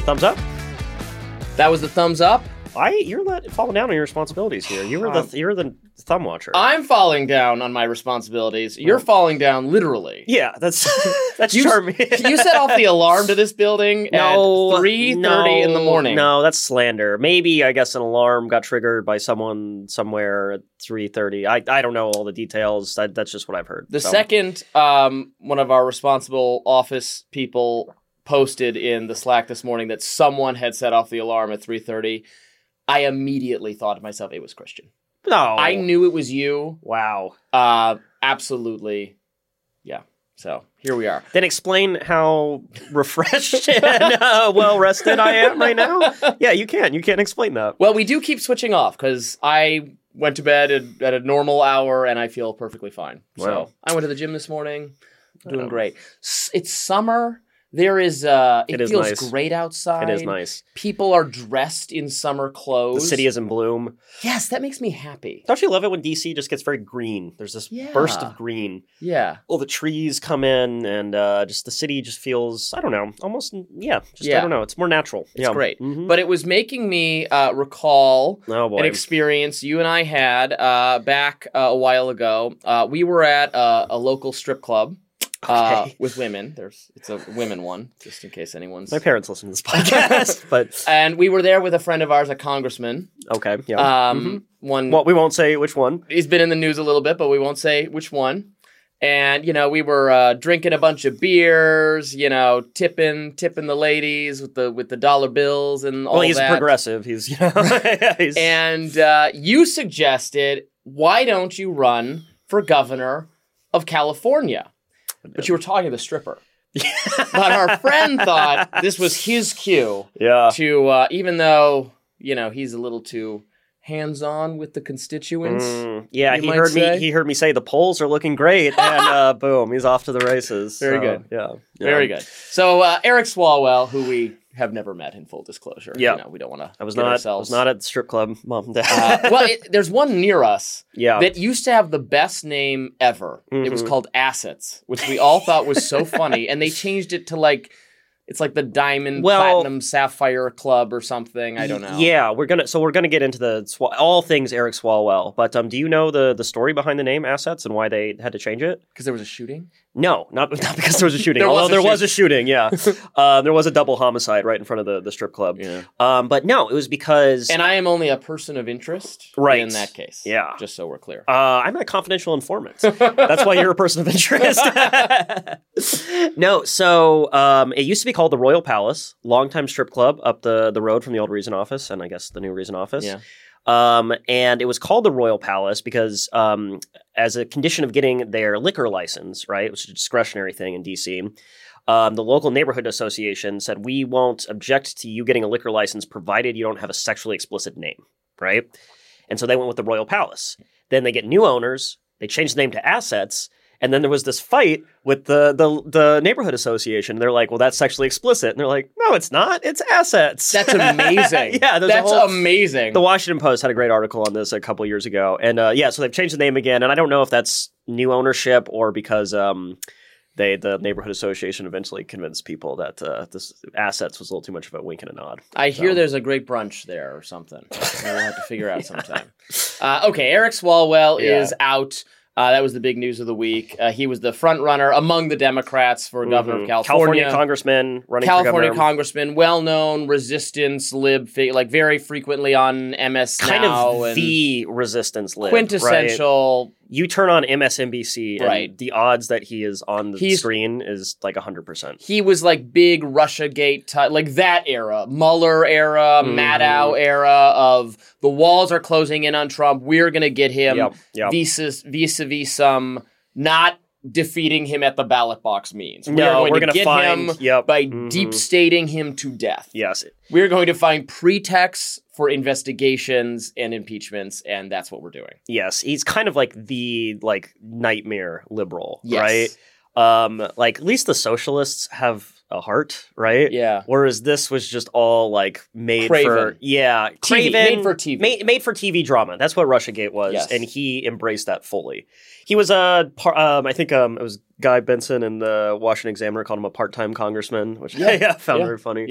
thumbs up? That was the thumbs up. You're not falling down on your responsibilities here. You're the thumb watcher. I'm falling down on my responsibilities. You're falling down literally. Yeah, that's charming. You set off the alarm to this building at 3:30 in the morning. No, that's slander. Maybe, I guess, an alarm got triggered by someone somewhere at 3:30. I don't know all the details. That's just what I've heard. The second one of our responsible office people posted in the Slack this morning that someone had set off the alarm at 3:30, I immediately thought to myself, it was Christian. No. I knew it was you. Wow. Absolutely. Yeah. So here we are. Then explain how refreshed and well-rested I am right now. Yeah, you can. You can explain that. Well, we do keep switching off because I went to bed at a normal hour and I feel perfectly fine. Wow. So I went to the gym this morning. Doing great. It's summer. There is, it feels nice. Great outside. It is nice. People are dressed in summer clothes. The city is in bloom. Yes, that makes me happy. Don't you love it when DC just gets very green? There's this burst of green. Yeah. All the trees come in and just the city just feels, I don't know, almost, I don't know. It's more natural. It's great. Mm-hmm. But it was making me recall an experience you and I had back a while ago. We were at a local strip club. With women. It's a women one, just in case anyone's... My parents listen to this podcast. And we were there with a friend of ours, a congressman. Okay, yeah. Well, we won't say which one. He's been in the news a little bit, but we won't say which one. And, we were drinking a bunch of beers, tipping the ladies with the dollar bills and all that. Well, he's progressive. He's, And you suggested, why don't you run for governor of California? But you were talking to the stripper. But our friend thought this was his cue to, even though, he's a little too hands-on with the constituents. He heard me say the polls are looking great, and boom, he's off to the races. Very good. Yeah. Very good. So Eric Swalwell, who we have never met in full disclosure. Yeah. We don't want to I was not at the strip club, Mom and Dad. There's one near us Yeah. that used to have the best name ever. Mm-hmm. It was called Assets, which we all thought was so funny. And they changed it to it's like the Diamond Platinum Sapphire Club or something. I don't know. Yeah, we're gonna get into all things Eric Swalwell. But do you know the story behind the name Assets and why they had to change it? Because there was a shooting? No, not because there was a shooting. There was a shooting. Yeah, there was a double homicide right in front of the strip club. Yeah. But no, it was because. And I am only a person of interest. Right. In that case. Yeah. Just so we're clear. I'm a confidential informant. That's why you're a person of interest. No, so it used to be called the Royal Palace, longtime strip club up the road from the old Reason office, and I guess the new Reason office. Yeah. And it was called the Royal Palace because as a condition of getting their liquor license, right, which is a discretionary thing in D.C., the local neighborhood association said, we won't object to you getting a liquor license provided you don't have a sexually explicit name, right? And so they went with the Royal Palace. Then they get new owners. They changed the name to Assets. And then there was this fight with the neighborhood association. They're like, well, that's sexually explicit. And they're like, no, it's not. It's Assets. That's amazing. Yeah. That's amazing. The Washington Post had a great article on this a couple years ago. And so they've changed the name again. And I don't know if that's new ownership or because the neighborhood association eventually convinced people that this Assets was a little too much of a wink and a nod. I hear there's a great brunch there or something. We'll have to figure out sometime. Okay, Eric Swalwell is out. That was the big news of the week. He was the front runner among the Democrats for governor of California. Congressman running California for governor. Congressman, well-known resistance lib, very frequently on MS kind Now. Of the resistance lib. Quintessential. Right? You turn on MSNBC, and right. the odds that he is on the screen is like 100%. He was like big Russiagate, like that era, Mueller era, Maddow era of the walls are closing in on Trump. We're going to get him vis-a-vis some not defeating him at the ballot box means. We're going to get him by deep stating him to death. Yes. We're going to find pretexts for investigations and impeachments, and that's what we're doing. Yes. He's kind of like the nightmare liberal, right? At least the socialists have a heart, right? Yeah. Whereas this was just all made Craven. for Craven, made for TV. Made for TV drama. That's what Russiagate was, and he embraced that fully. He was I think it was Guy Benson in the Washington Examiner called him a part-time congressman, which I found very funny.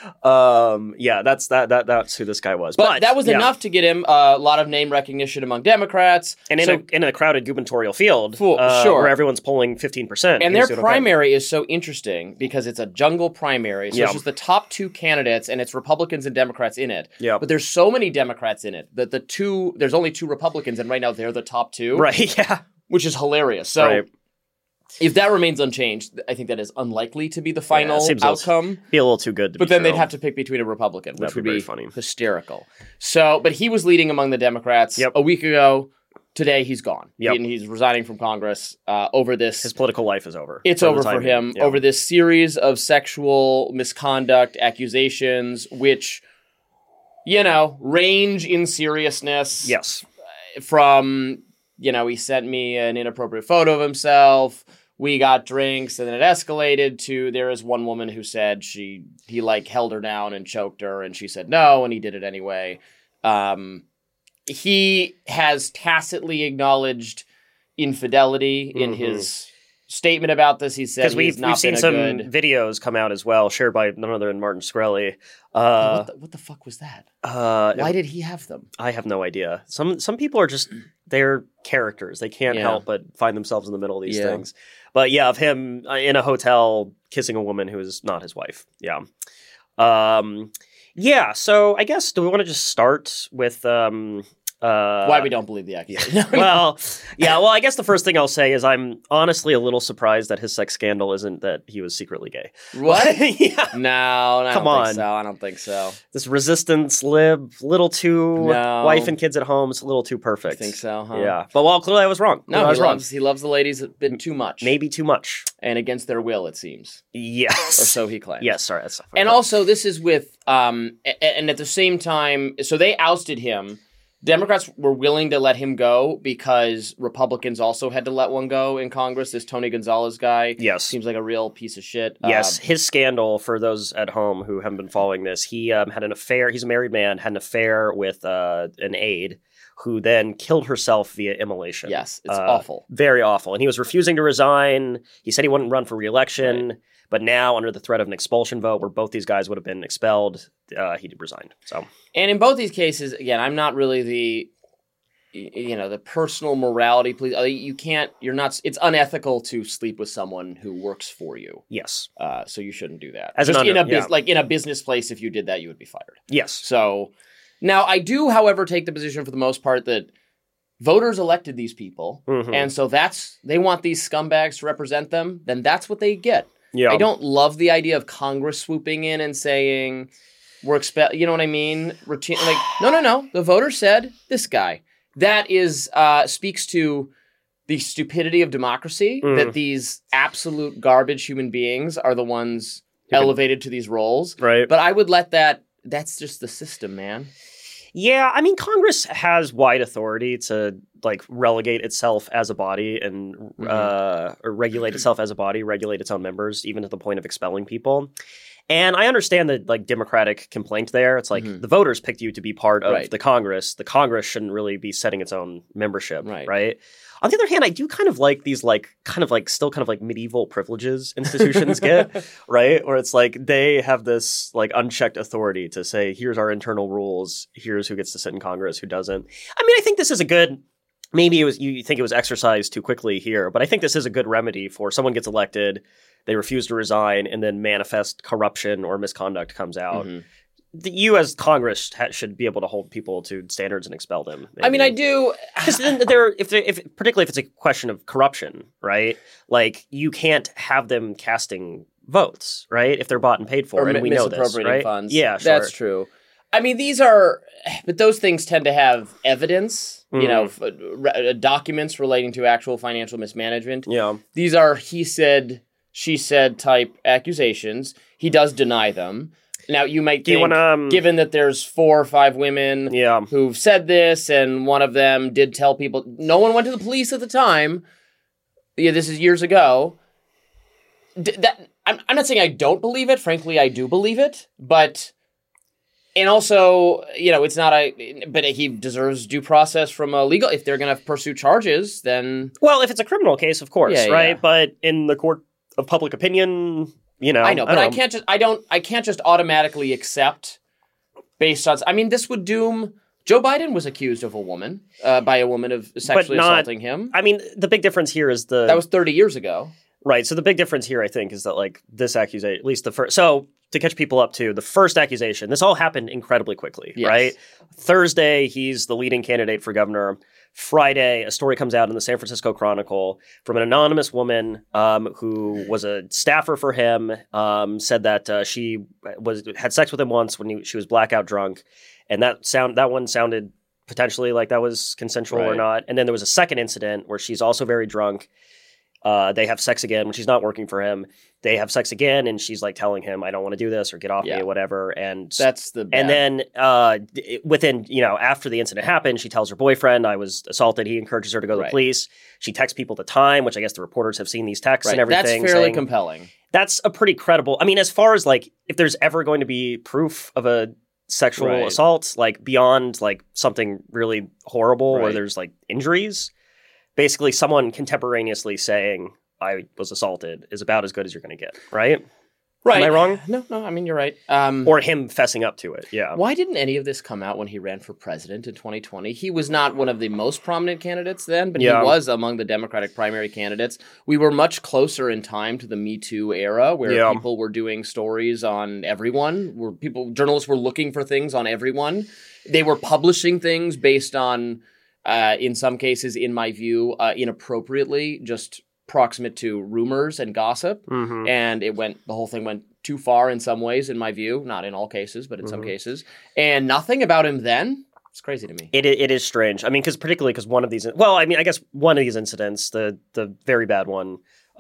That's who this guy was. But that was enough to get him a lot of name recognition among Democrats. And in a crowded gubernatorial field, where everyone's polling 15%. And their primary is so interesting because it's a jungle primary. So it's just the top two candidates, and it's Republicans and Democrats in it. Yeah. But there's so many Democrats in it that there's only two Republicans, and right now they're the top two. Right, yeah. Which is hilarious. So if that remains unchanged, I think that is unlikely to be the final outcome. Be a little too good to But then they'd have to pick between a Republican, which would be funny. Hysterical. So, but he was leading among the Democrats a week ago. Today, he's gone. He's resigning from Congress over this. His political life is over. It's over for him over this series of sexual misconduct accusations, which, range in seriousness. Yes. From... he sent me an inappropriate photo of himself. We got drinks, and then it escalated to there is one woman who said he held her down and choked her, and she said no, and he did it anyway. He has tacitly acknowledged infidelity in his statement about this. He said we've seen some videos come out as well, shared by none other than Martin Shkreli. What the fuck was that? Why did he have them? I have no idea. Some people are just they're characters. They can't help but find themselves in the middle of these things. But of him in a hotel kissing a woman who is not his wife. Yeah. So I guess do we want to just start with why we don't believe the accusation? Well, I guess the first thing I'll say is I'm honestly a little surprised that his sex scandal isn't that he was secretly gay. What? No, I don't think so. This resistance lib, little too wife and kids at home. It's a little too perfect. You think so, huh? Yeah. But clearly I was wrong. No, he loves the ladies a bit too much. Maybe too much. And against their will, it seems. Yes. Or so he claims. Yes, sorry. That's and also, this is with, and at the same time, so they ousted him. Democrats were willing to let him go because Republicans also had to let one go in Congress. This Tony Gonzalez guy seems like a real piece of shit. Yes, his scandal, for those at home who haven't been following this, he had an affair. He's a married man, had an affair with an aide who then killed herself via immolation. Yes, it's awful. Very awful. And he was refusing to resign. He said he wouldn't run for re-election. Right. But now, under the threat of an expulsion vote where both these guys would have been expelled, he resigned. So, and in both these cases, again, I'm not really the personal morality police. It's unethical to sleep with someone who works for you. Yes. So you shouldn't do that. In a business place, if you did that, you would be fired. Yes. So now I do, however, take the position for the most part that voters elected these people. And so they want these scumbags to represent them. Then that's what they get. Yeah. I don't love the idea of Congress swooping in and saying we're you know what I mean? No. The voters said this guy. That is speaks to the stupidity of democracy that these absolute garbage human beings are the ones elevated to these roles. Right. But I would let that's just the system, man. Yeah, I mean, Congress has wide authority to relegate itself as a body and or regulate itself as a body, regulate its own members, even to the point of expelling people. And I understand the Democratic complaint there. It's the voters picked you to be part of the Congress. The Congress shouldn't really be setting its own membership, right? On the other hand, I do kind of like these still medieval privileges institutions get, right? Where it's they have this unchecked authority to say, here's our internal rules, here's who gets to sit in Congress, who doesn't. I mean, I think this is a good, maybe you think it was exercised too quickly here, but I think this is a good remedy for someone gets elected, they refuse to resign, and then manifest corruption or misconduct comes out. You as Congress should be able to hold people to standards and expel them. Maybe. I mean, I do. Because then particularly if it's a question of corruption, right? You can't have them casting votes, right? If they're bought and paid for, and we know this, right? Funds. Yeah, sure. That's true. I mean, but those things tend to have evidence, documents relating to actual financial mismanagement. Yeah. These are he said, she said type accusations. He does deny them. Now, you might think, given that there's 4 or 5 women who've said this, and one of them did tell people, no one went to the police at the time. Yeah, this is years ago. I'm not saying I don't believe it. Frankly, I do believe it. But And also, it's not but he deserves due process from a legal. If they're going to pursue charges, then well, if it's a criminal case, of course, Yeah, right? yeah. But in the court of public opinion, I know, but I can't just automatically accept based on. I mean, this would doom. Joe Biden was accused of by a woman of sexually assaulting him. I mean, the big difference here is that was 30 years ago. Right. So the big difference here, I think, is that like this accusation, at least the first. So to catch people up to the first accusation, this all happened incredibly quickly, Yes. right? Thursday, he's the leading candidate for governor. Friday, a story comes out in the San Francisco Chronicle from an anonymous woman who was a staffer for him, said that she had sex with him once when she was blackout drunk, and that one sounded potentially like that was consensual or Right. not. And then there was a second incident where she's also very drunk. They have sex again when she's not working for him. They have sex again, and she's like telling him, "I don't want to do this," or "Get off me," or whatever. And That's the bad. and then within after the incident happened, she tells her boyfriend, "I was assaulted." He encourages her to go to the Right. police. She texts people at the time, which I guess the reporters have seen these texts and everything. That's fairly saying, compelling. That's a pretty credible. I mean, as far as like if there's ever going to be proof of a sexual Right. assault, like beyond like something really horrible where Right. there's like injuries, basically someone contemporaneously saying I was assaulted is about as good as you're going to get, right? Right. Am I wrong? No, I mean, you're right. Or him fessing up to it, yeah. Why didn't any of this come out when he ran for president in 2020? He was not one of the most prominent candidates then, but Yeah. he was among the Democratic primary candidates. We were much closer in time to the Me Too era, where Yeah. people were doing stories on everyone, where journalists were looking for things on everyone. They were publishing things based on, in some cases, in my view, inappropriately, just proximate to rumors and gossip. Mhm. And the whole thing went too far in some ways, in my view, not in all cases, but in some cases. And nothing about him then. It's crazy to me. It is strange. I mean, particularly because one of these, well, I mean, I guess one of these incidents, the very bad one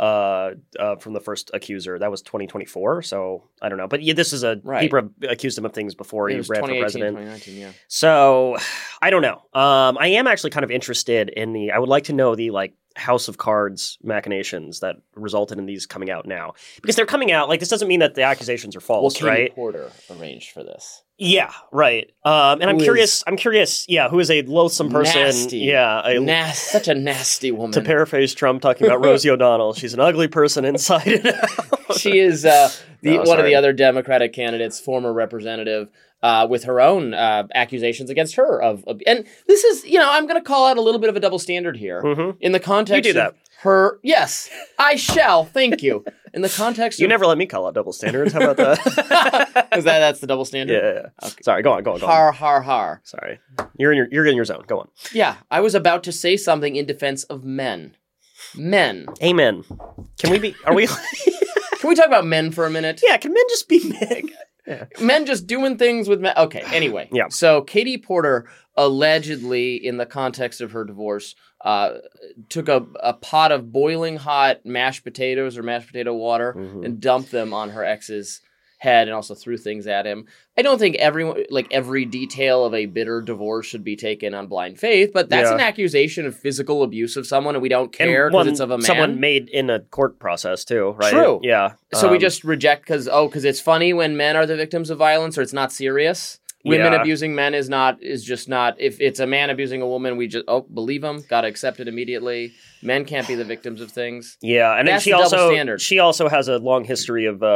from the first accuser, that was 2024. So I don't know, but yeah, this is Right. people accused him of things before It he was ran for 2018, president. 2019, yeah. So I don't know. I am actually kind of interested in I would like to know the like House of Cards machinations that resulted in these coming out now, because they're coming out like this doesn't mean that the accusations are false, Well, Katie right? Porter arranged for this. Yeah, right. And I'm curious. Yeah, who is a loathsome person? Nasty. Yeah, Such a nasty woman. to paraphrase Trump talking about Rosie O'Donnell, she's an ugly person inside and out. She is one of sorry. the other Democratic candidates, former representative, with her own accusations against her and this is, I'm going to call out a little bit of a double standard here in the context You do of her. Yes, I shall. Thank you. In the context, You of, never let me call out double standards. How about that? is that's the double standard. Yeah. Sorry, go on. Har har har. Sorry, you're in your zone. Go on. Yeah, I was about to say something in defense of men. Men. Amen. Can we be? Are we? Can we talk about men for a minute? Yeah. Can men just be men? Men just doing things with men. Okay, anyway. Yeah. So Katie Porter allegedly, in the context of her divorce, took a pot of boiling hot mashed potatoes or mashed potato water and dumped them on her ex's head and also threw things at him. I don't think every detail of a bitter divorce should be taken on blind faith, but that's an accusation of physical abuse of someone, and we don't care because it's of a man. Someone made in a court process too, right? True. Yeah. So we just reject because it's funny when men are the victims of violence, or it's not serious. Women Yeah. abusing men is just not. If it's a man abusing a woman, we just believe him. Got to accept it immediately. Men can't be the victims of things. Yeah, and then That's the double standard. she also has a long history of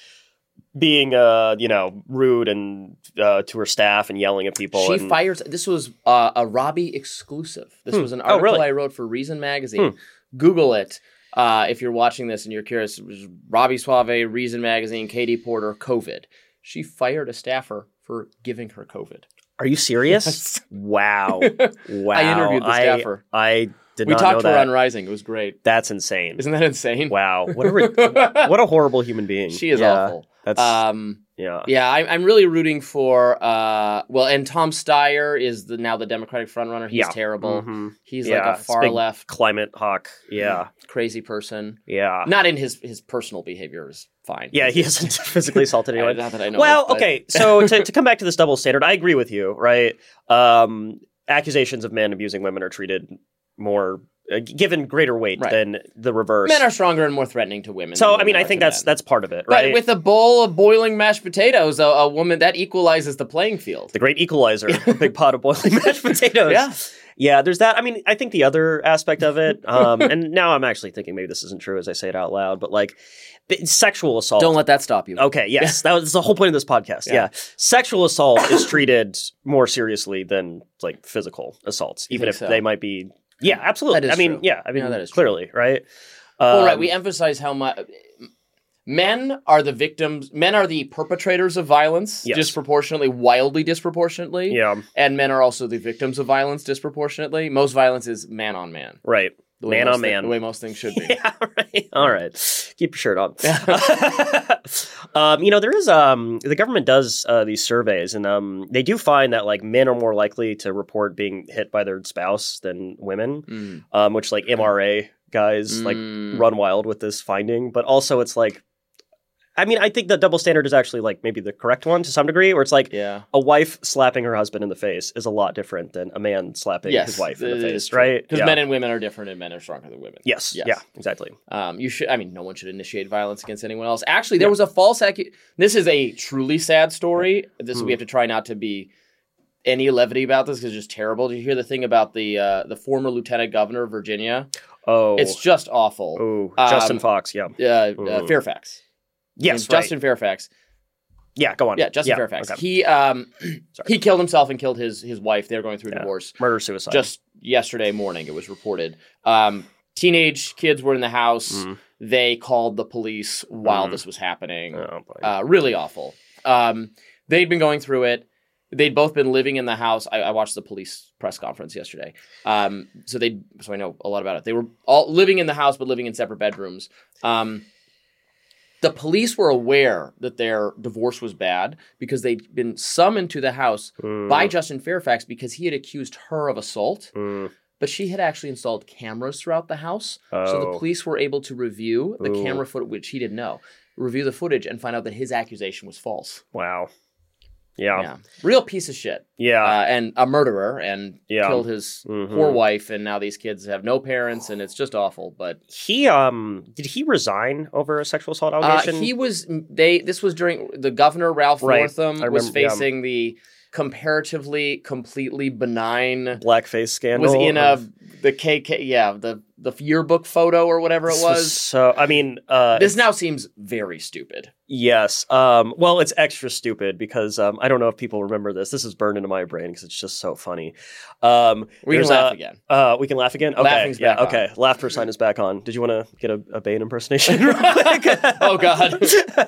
being rude and to her staff and yelling at people. She and, fires. This was a Robbie exclusive. This was an article really? I wrote for Reason magazine. Google it if you're watching this and you're curious. It was Robbie Suave, Reason magazine, Katie Porter, COVID. She fired a staffer for giving her COVID. Are you serious? Wow. Wow. I interviewed the staffer. I did We not talked know to her that. on Rising. It was great. That's insane. Isn't that insane? Wow. What a horrible human being. She is Yeah, awful. That's yeah. Yeah, I'm really rooting for and Tom Steyer is now the Democratic frontrunner. He's terrible. Mhm. He's Yeah, like a it's far big left climate hawk. Yeah. crazy person. Yeah. Not in his personal behavior is fine. Yeah, he hasn't physically assaulted anyone. Not that I know. Well, of, but- okay. So to come back to this double standard, I agree with you, right? Accusations of men abusing women are treated more given greater weight than the reverse. Men are stronger and more threatening to women. So, I mean, I think that's part of it, right? But with a bowl of boiling mashed potatoes, a woman, that equalizes the playing field. The great equalizer, a big pot of boiling mashed potatoes. Yeah. Yeah, there's that. I mean, I think the other aspect of it, and now I'm actually thinking maybe this isn't true as I say it out loud, but like sexual assault. Don't let that stop you. Okay, yes. That was the whole point of this podcast. Yeah. Sexual assault is treated more seriously than like physical assaults, even if they might be. Yeah, absolutely. That is true. That is clearly, true. Right? Well, right. We emphasize how much men are the victims, men are the perpetrators of violence disproportionately, wildly disproportionately. Yeah. And men are also the victims of violence disproportionately. Most violence is man on man. Right. Man on man. The way most things should be. Yeah, right. All right. Keep your shirt on. There is, the government does these surveys, and they do find that like men are more likely to report being hit by their spouse than women, which like MRA guys like run wild with this finding. But also it's like, I mean, I think the double standard is actually like maybe the correct one to some degree, where it's like a wife slapping her husband in the face is a lot different than a man slapping his wife in the face, right? Because men and women are different, and men are stronger than women. Yes. Yeah, exactly. No one should initiate violence against anyone else. Actually, there was a false This is a truly sad story. We have to try not to be any levity about this because it's just terrible. Did you hear the thing about the former lieutenant governor of Virginia? Oh, it's just awful. Oh, Justin Fox. Yeah. Fairfax. Yes, Justin Fairfax. Yeah, go on. Yeah, Justin Fairfax. Okay. He killed himself and killed his wife. They were going through divorce. Murder-suicide. Just yesterday morning, it was reported. Teenage kids were in the house. They called the police while this was happening. Oh, boy. Really awful. They'd been going through it. They'd both been living in the house. I watched the police press conference yesterday. So I know a lot about it. They were all living in the house, but living in separate bedrooms. The police were aware that their divorce was bad because they'd been summoned to the house by Justin Fairfax because he had accused her of assault. But she had actually installed cameras throughout the house. So the police were able to review the camera footage, which he didn't know, review the footage and find out that his accusation was false. Wow. Yeah. Real piece of shit. Yeah. And a murderer and killed his poor wife. And now these kids have no parents and it's just awful. But did he resign over a sexual assault allegation? This was during the governor, Ralph Northam, was facing the comparatively completely benign blackface scandal. Was in the KK, the yearbook photo or whatever it was. So, I mean, this now seems very stupid. Yes. Well, it's extra stupid because I don't know if people remember this. This is burned into my brain because it's just so funny. We can laugh again. We can laugh again? Okay. Laughing's back on. Okay. Laughter sign is back on. Did you want to get a Bane impersonation real quick? Oh, God.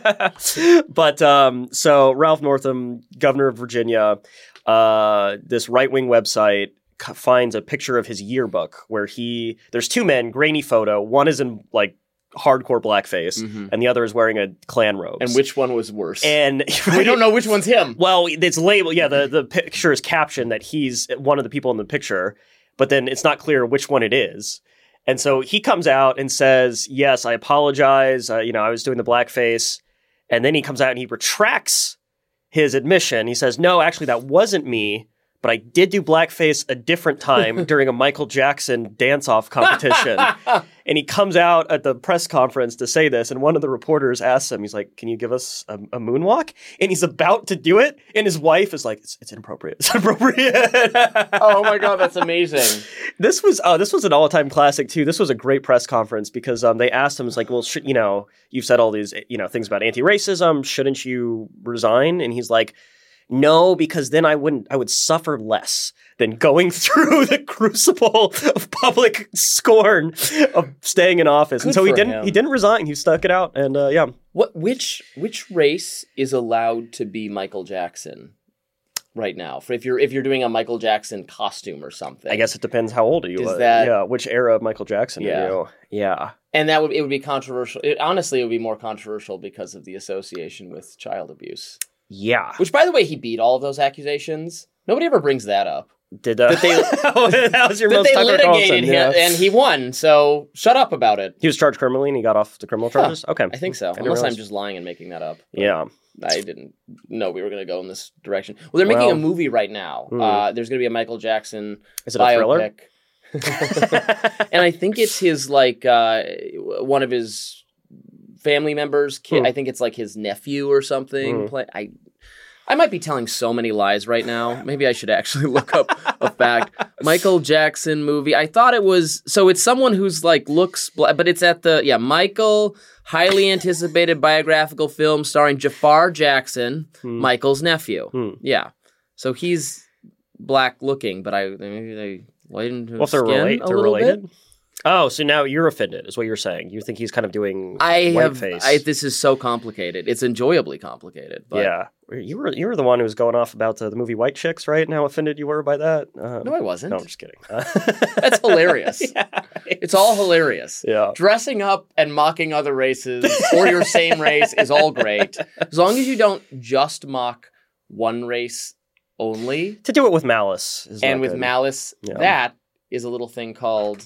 But so Ralph Northam, governor of Virginia, this right-wing website finds a picture of his yearbook where there's two men, grainy photo. One is in like hardcore blackface and the other is wearing a Klan robes. And which one was worse? And we don't know which one's him. Well, it's labeled. Yeah, the picture is captioned that he's one of the people in the picture, but then it's not clear which one it is. And so he comes out and says, "Yes, I apologize. I was doing the blackface." And then he comes out and he retracts his admission. He says, "No, actually, that wasn't me. But I did do blackface a different time during a Michael Jackson dance-off competition." And he comes out at the press conference to say this, and one of the reporters asks him, he's like, "Can you give us a moonwalk?" And he's about to do it, and his wife is like, It's inappropriate. It's inappropriate." Oh my God, that's amazing. This was an all-time classic too. This was a great press conference because they asked him, it's like, "Well, you've said all these things about anti-racism. Shouldn't you resign?" And he's like, "No, because then I would suffer less than going through the crucible of public scorn of staying in office." And so he didn't resign. He stuck it out. And which race is allowed to be Michael Jackson right now? If you're doing a Michael Jackson costume or something. I guess it depends how old you are. Which era of Michael Jackson are you? Yeah. And it would be controversial. Honestly, it would be more controversial because of the association with child abuse. Yeah. Which, by the way, he beat all of those accusations. Nobody ever brings that up. That was your most Tucker Carlson. And he won, so shut up about it. He was charged criminally and he got off the criminal charges? Okay. I think so. Unless I'm just lying and making that up. Yeah. I didn't know we were going to go in this direction. Well, they're making a movie right now. There's going to be a Michael Jackson Is it a thriller? And I think it's his like one of his family members' kid. I think it's like his nephew or something. I might be telling so many lies right now. Maybe I should actually look up a fact. Michael Jackson movie. I thought it was, so it's someone who's like looks, but it's at the, Michael, highly anticipated biographical film starring Jafar Jackson, Michael's nephew. Yeah. So he's black looking, but maybe they lightened his skin a little bit. Oh, so now you're offended, is what you're saying. You think he's kind of doing whiteface. This is so complicated. It's enjoyably complicated. But yeah. You were the one who was going off about the movie White Chicks, right? And how offended you were by that? No, I wasn't. No, I'm just kidding. That's hilarious. Yeah. It's all hilarious. Yeah. Dressing up and mocking other races or your same race is all great. As long as you don't just mock one race only. To do it with malice. And with malice, that is a little thing called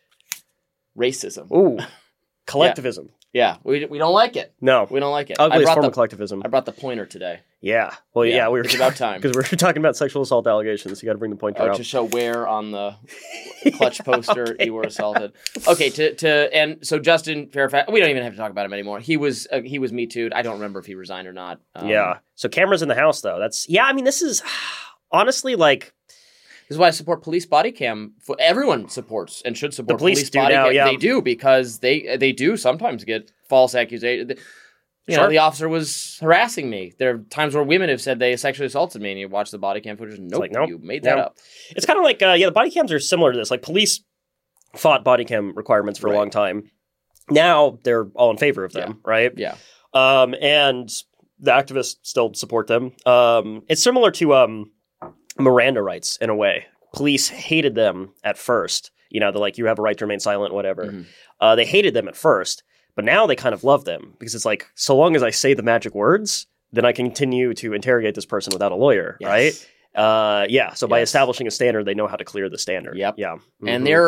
racism. Ooh, collectivism. Yeah, we don't like it. No. We don't like it. Ugliest form of collectivism. I brought the pointer today. Yeah. Well, it's about time. Because we're talking about sexual assault allegations. You got to bring the pointer out. To show where on the clutch poster you were assaulted. Okay, and so Justin Fairfax, we don't even have to talk about him anymore. He was Me Too'd. I don't remember if he resigned or not. Yeah. So cameras in the house, though. This is honestly like... This is why I support police body cam. Everyone supports and should support the police body now, cam. Yeah. They do, because they do sometimes get false accusations. You know, the officer was harassing me. There are times where women have said they sexually assaulted me, and you watch the body cam footage. Nope, you made that up. It's kind of like, the body cams are similar to this. Like, police fought body cam requirements for a long time. Now they're all in favor of them, right? Yeah. And the activists still support them. It's similar to Miranda rights in a way. Police hated them at first. You know, they're like, you have a right to remain silent, whatever. Mm-hmm. They hated them at first, but now they kind of love them because it's like, so long as I say the magic words, then I can continue to interrogate this person without a lawyer, right? So by establishing a standard, they know how to clear the standard. Yep. Yeah. Mm-hmm.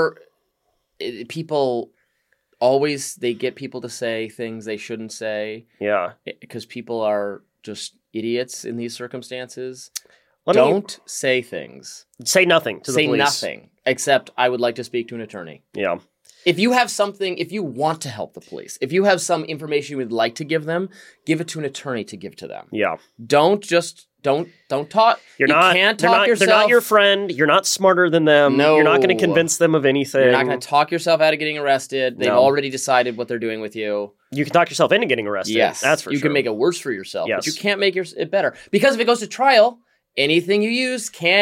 And people always, they get people to say things they shouldn't say. Yeah. Because people are just idiots in these circumstances. Don't say things. Say nothing to the police. Say nothing, except I would like to speak to an attorney. Yeah. If you have something, if you want to help the police, if you have some information you would like to give them, give it to an attorney to give to them. Yeah. Don't talk. Can't talk yourself. They're not your friend. You're not smarter than them. No. You're not going to convince them of anything. You're not going to talk yourself out of getting arrested. They've already decided what they're doing with you. You can talk yourself into getting arrested. Yes. That's for sure. You can make it worse for yourself, but you can't make it better. Because if it goes to trial, anything you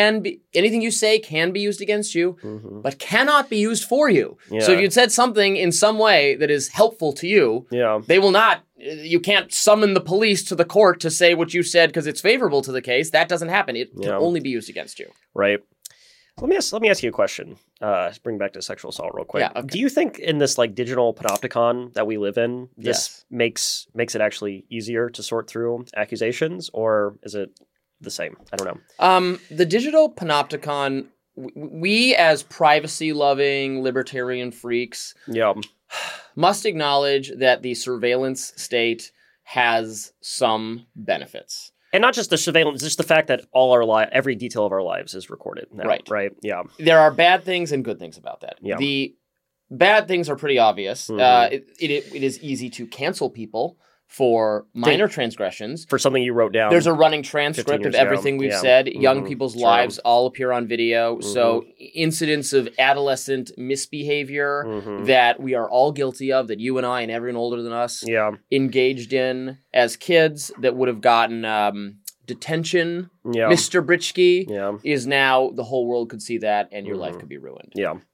say can be used against you, but cannot be used for you. Yeah. So if you'd said something in some way that is helpful to you, they will not. You can't summon the police to the court to say what you said because it's favorable to the case. That doesn't happen. It can only be used against you. Right. Let me ask you a question. Bring back to sexual assault real quick. Yeah, okay. Do you think in this like digital panopticon that we live in, this makes it actually easier to sort through accusations, or is it the same? I don't know. The digital panopticon, we as privacy-loving libertarian freaks must acknowledge that the surveillance state has some benefits. And not just the surveillance, just the fact that every detail of our lives is recorded now, right? Yeah. There are bad things and good things about that. Yeah. The bad things are pretty obvious. It is easy to cancel people for minor transgressions. For something you wrote down. There's a running transcript of everything we've said. Young people's lives all appear on video. So incidents of adolescent misbehavior that we are all guilty of, that you and I and everyone older than us engaged in as kids, that would have gotten detention. Mr. Britschke is now, the whole world could see that and your life could be ruined.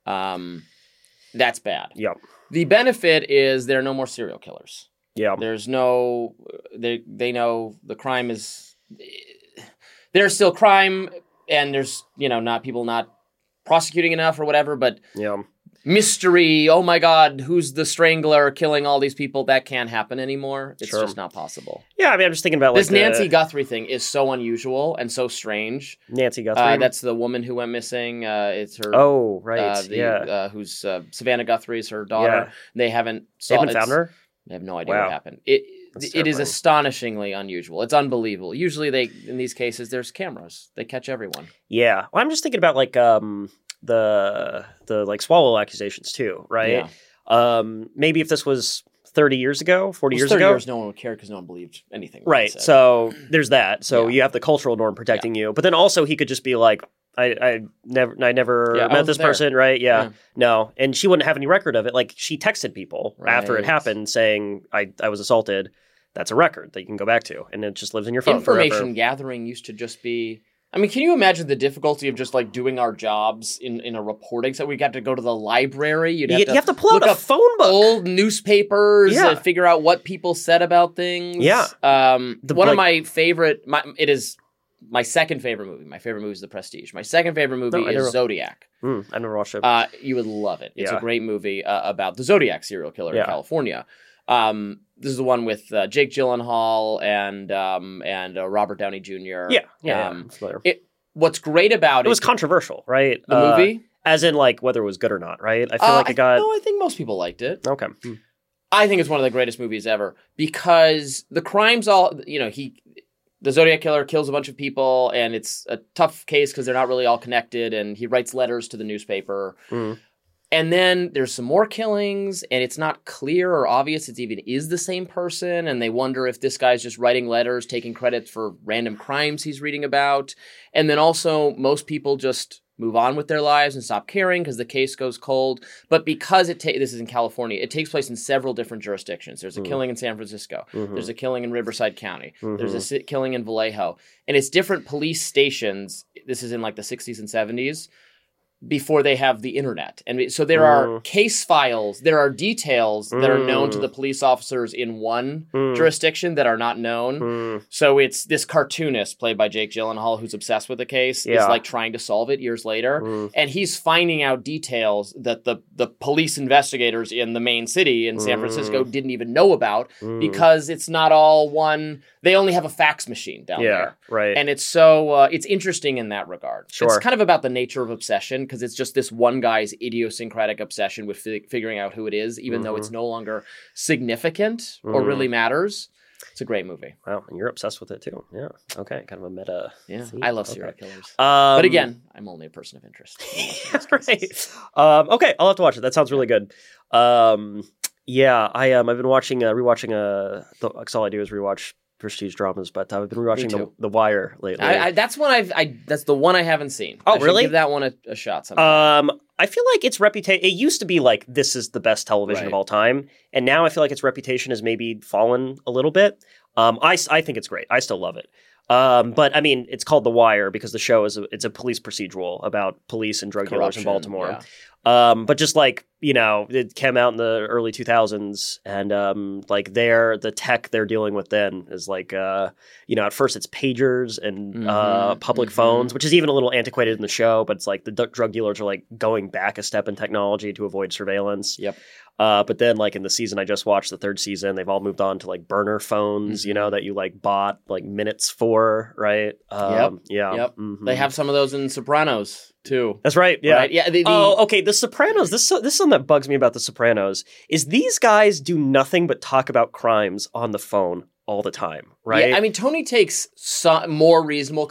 That's bad. The benefit is there are no more serial killers. There's no, they know the crime is, there's still crime and there's, not people not prosecuting enough or whatever, but mystery, oh my God, who's the strangler killing all these people? That can't happen anymore. It's just not possible. Yeah, I mean, I'm just thinking about this Nancy Guthrie thing is so unusual and so strange. Nancy Guthrie? That's the woman who went missing. It's her. Oh, right. Who's Savannah Guthrie's her daughter. They haven't found her? I have no idea what happened. It is astonishingly unusual. It's unbelievable. Usually in these cases, there's cameras. They catch everyone. Yeah. Well, I'm just thinking about the like swallow accusations too, right? Maybe if this was 30 years ago, 40 years 30 ago. years, no one would care because no one believed anything. Right. So there's that. So you have the cultural norm protecting you. But then also he could just be like, I never met this person, right? Yeah. No. And she wouldn't have any record of it. Like she texted people after it happened saying, I was assaulted. That's a record that you can go back to. And it just lives in your phone Information gathering used to just be... I mean, can you imagine the difficulty of just like doing our jobs in a reporting? So we got to go to the library. You have to pull out a phone book, old newspapers, and figure out what people said about things. Yeah. One of my favorite. It is my second favorite movie. My favorite movie is The Prestige. My second favorite movie is Zodiac. I've never watched it. You would love it. It's a great movie about the Zodiac serial killer in California. This is the one with Jake Gyllenhaal and Robert Downey Jr. What's great about it... It was controversial, right? The movie? As in, like, whether it was good or not, right? I feel like it got... No, I think most people liked it. Okay. I think it's one of the greatest movies ever because the crimes all... The Zodiac Killer kills a bunch of people, and it's a tough case because they're not really all connected, and he writes letters to the newspaper. And then there's some more killings, and it's not clear or obvious it even is the same person, and they wonder if this guy's just writing letters, taking credit for random crimes he's reading about. And then also, most people just move on with their lives and stop caring because the case goes cold. But because this is in California, it takes place in several different jurisdictions. There's a killing in San Francisco. There's a killing in Riverside County. There's a killing in Vallejo. And it's different police stations. This is in like the 60s and 70s. Before they have the internet. And so there are case files, there are details that are known to the police officers in one jurisdiction that are not known. So it's this cartoonist played by Jake Gyllenhaal who's obsessed with the case is like trying to solve it years later. And he's finding out details that the police investigators in the main city in San Francisco didn't even know about because it's not all one... They only have a fax machine down there. Right. And it's so... it's interesting in that regard. Sure. It's kind of about the nature of obsession because it's just this one guy's idiosyncratic obsession with figuring out who it is, even though it's no longer significant or really matters. It's a great movie. Wow, and you're obsessed with it too. Yeah. Okay, kind of a meta. Yeah, I love serial killers. But again, I'm only a person of interest. Right. Okay, I'll have to watch it. That sounds really good. Yeah, I've been rewatching. Because all I do is rewatch prestige dramas, but I've been rewatching the Wire lately. That's one that's the one I haven't seen. Oh, I should really? give that one a shot sometime. I feel like its reputation. It used to be like this is the best television of all time, and now I feel like its reputation has maybe fallen a little bit. I think it's great. I still love it. But I mean, it's called The Wire because the show it's a police procedural about police and drug dealers in Baltimore. Yeah. But just like, it came out in the early 2000s and, like the tech they're dealing with then is like, at first it's pagers and, public phones, which is even a little antiquated in the show, but it's like the drug dealers are like going back a step in technology to avoid surveillance. Yep. But then like in the season I just watched, the third season, they've all moved on to like burner phones, that you like bought like minutes for, right? Yep. Yeah. Yep. They have some of those in Sopranos too. That's right. Yeah. Right? Yeah. Okay. The Sopranos. This is something that bugs me about the Sopranos is these guys do nothing but talk about crimes on the phone all the time, right? Yeah, I mean, Tony takes some more reasonable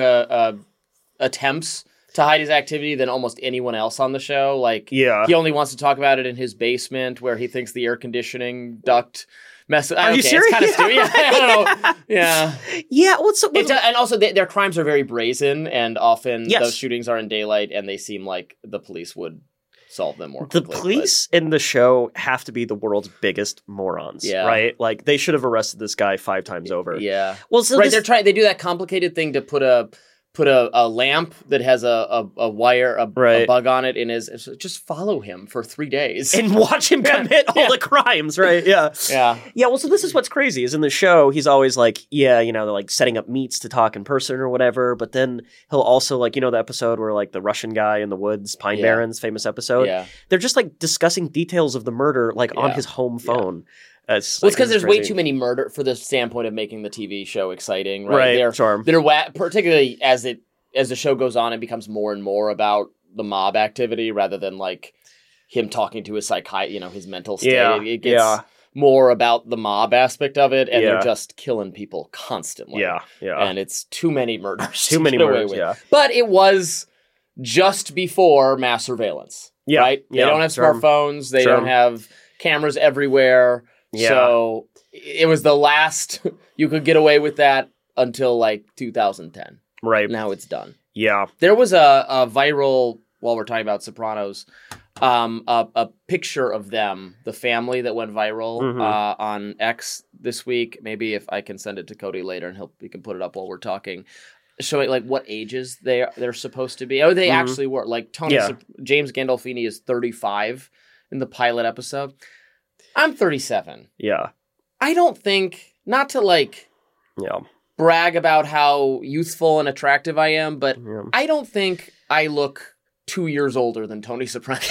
attempts to hide his activity than almost anyone else on the show. Like, he only wants to talk about it in his basement where he thinks the air conditioning duct messes. Are you serious? It's kind of stupid. Yeah, I don't know. Yeah. Yeah. And also, their crimes are very brazen, and often those shootings are in daylight, and they seem like the police would solve them more quickly. The police in the show have to be the world's biggest morons, right? Like, they should have arrested this guy 5 times over. Yeah. Well, so they do that complicated thing to put a lamp that has a wire, a bug on it just follow him for 3 days. And watch him commit all the crimes, right? Yeah. Yeah. Yeah, well, so this is what's crazy, is in the show, he's always like, they're like setting up meets to talk in person or whatever, but then he'll also like, the episode where like the Russian guy in the woods, Pine Barrens, famous episode, they're just like discussing details of the murder like on his home phone. It's because there's way too many murder for the standpoint of making the TV show exciting, right? They're particularly as the show goes on, it becomes more and more about the mob activity rather than like him talking to his his mental state. It gets more about the mob aspect of it, and they're just killing people constantly. Yeah. And it's too many murders. Too many murders. Yeah. But it was just before mass surveillance. Yeah. Right? They don't have smartphones. They don't have cameras everywhere. Yeah. So it was the last you could get away with that until like 2010. Right. Now it's done. Yeah. There was a viral, while we're talking about Sopranos, a picture of them, the family that went viral on X this week. Maybe if I can send it to Cody later and he can put it up while we're talking, showing like what ages they're supposed to be. Oh, they actually were. Like James Gandolfini is 35 in the pilot episode. I'm 37. Yeah. I don't think, not to like brag about how youthful and attractive I am, but I don't think I look 2 years older than Tony Soprano.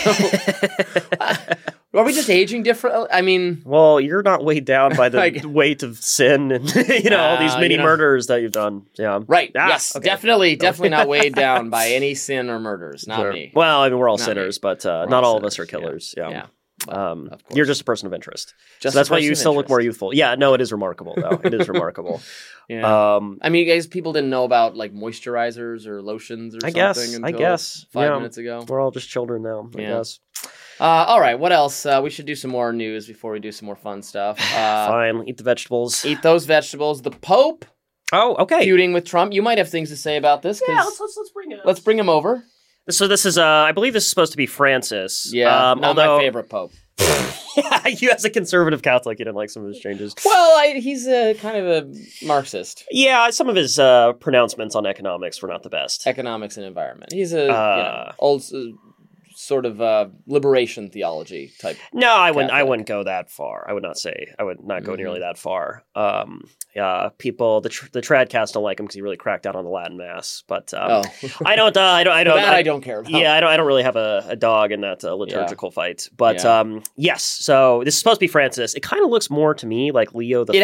Are we just aging different? I mean... Well, you're not weighed down by the weight of sin and, all these mini murders that you've done. Yeah. Right. Yes. Okay. Definitely not weighed down by any sin or murders. Not me. Well, I mean, we're all sinners, but not all of us are killers. Yeah. You're just a person of interest. So that's why you still look more youthful. Yeah, no, it is remarkable, though. It is remarkable. Yeah. I mean, guys, people didn't know about like moisturizers or lotions or something until 5 minutes ago. We're all just children now, I guess. All right, what else? We should do some more news before we do some more fun stuff. Fine, eat the vegetables. Eat those vegetables. The Pope. Oh, okay. Feuding with Trump. You might have things to say about this. Yeah, let's bring him over. So this is, I believe this is supposed to be Francis. Yeah, not my favorite Pope. Yeah, you as a conservative Catholic, you didn't like some of his changes. Well, he's kind of a Marxist. Yeah, some of his pronouncements on economics were not the best. Economics and environment. He's a old sort of liberation theology type. No, I wouldn't go that far. I would not say. I would not go nearly that far. People, the Tradcast don't like him because he really cracked down on the Latin Mass. But I don't care about. Yeah, I don't really have a dog in that liturgical fight. But yes, so this is supposed to be Francis. It kind of looks more to me like Leo the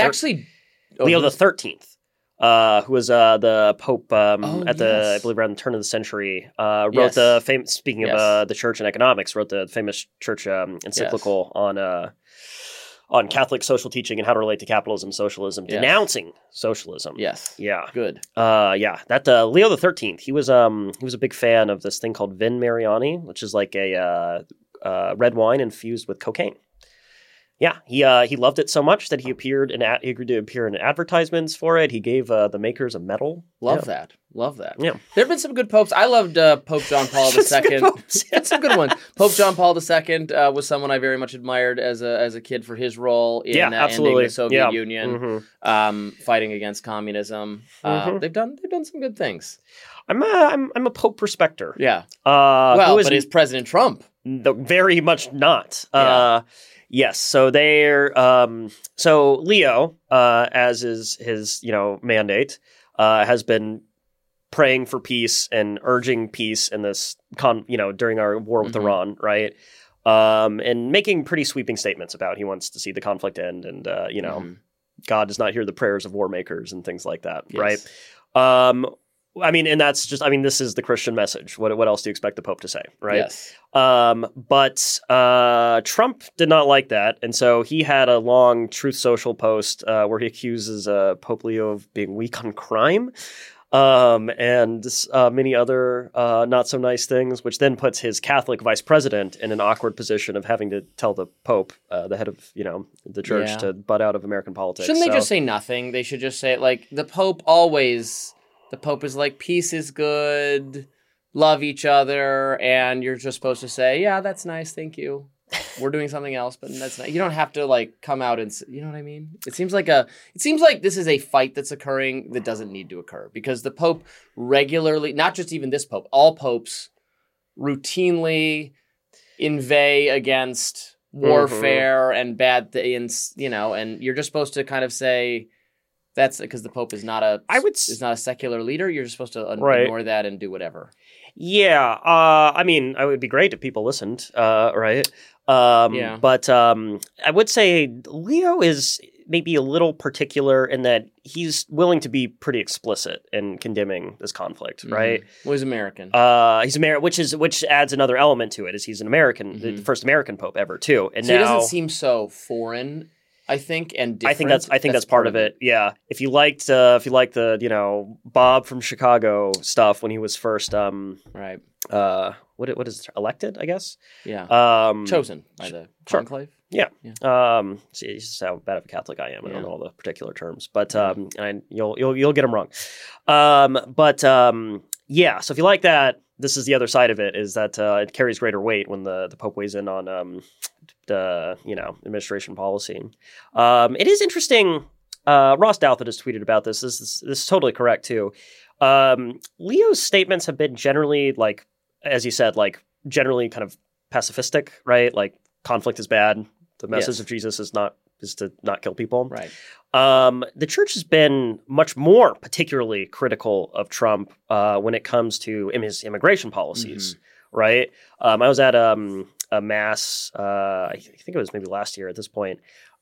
13th. Who was the Pope I believe around the turn of the century, wrote the famous, speaking of the church and economics, wrote the famous church encyclical on Catholic social teaching and how to relate to capitalism, socialism, denouncing socialism. Yes. Yeah. Good. That Leo the 13th, he was a big fan of this thing called Vin Mariani, which is like a red wine infused with cocaine. Yeah, he loved it so much that he agreed to appear in advertisements for it. He gave the makers a medal. Love that. Yeah, there have been some good popes. I loved Pope John Paul II. It's some good ones. Pope John Paul II was someone I very much admired as a kid for his role in ending the Soviet Union, fighting against communism. They've done some good things. I'm a Pope respecter. Yeah. But is President Trump? Very much not. Yes, so they're so Leo, as is his mandate, has been praying for peace and urging peace in this during our war with Iran, right? And making pretty sweeping statements about he wants to see the conflict end, and God does not hear the prayers of war makers and things like that, right? I mean, and that's just, this is the Christian message. What else do you expect the Pope to say, right? Yes. But Trump did not like that. And so he had a long Truth Social post where he accuses Pope Leo of being weak on crime and many other not so nice things, which then puts his Catholic vice president in an awkward position of having to tell the Pope, the head of, the church, to butt out of American politics. Shouldn't they just say nothing? They should just say, like, the Pope is like, peace is good, love each other, and you're just supposed to say, yeah, that's nice, thank you. We're doing something else, but that's not. You don't have to like come out and, you know what I mean? It seems like this is a fight that's occurring that doesn't need to occur, because the Pope regularly, not just even this Pope, all popes routinely inveigh against warfare and bad things, and you're just supposed to kind of say, that's because the Pope is not is not a secular leader. You're just supposed to ignore that and do whatever. Yeah. It would be great if people listened, right? But I would say Leo is maybe a little particular in that he's willing to be pretty explicit in condemning this conflict, right? Well, he's American. He's American, which adds another element to it, is he's an American, the first American Pope ever, too. And so he doesn't seem so foreign I think, and I think different. that's part of it. Yeah. If you liked the Bob from Chicago stuff when he was first Right. what is elected, I guess? Yeah. Chosen by the conclave. Yeah. See, this is how bad of a Catholic I am. I don't know all the particular terms, but you'll get them wrong. Yeah. So if you like that, this is the other side of it, is that it carries greater weight when the Pope weighs in on administration policy. It is interesting. Ross Douthat has tweeted about this. This is totally correct too. Leo's statements have been generally, like, as you said, like generally kind of pacifistic, right? Like, conflict is bad. The message of Jesus is to not kill people. Right. The church has been much more particularly critical of Trump when it comes to his immigration policies, right? I was at a mass, I think it was maybe last year at this point,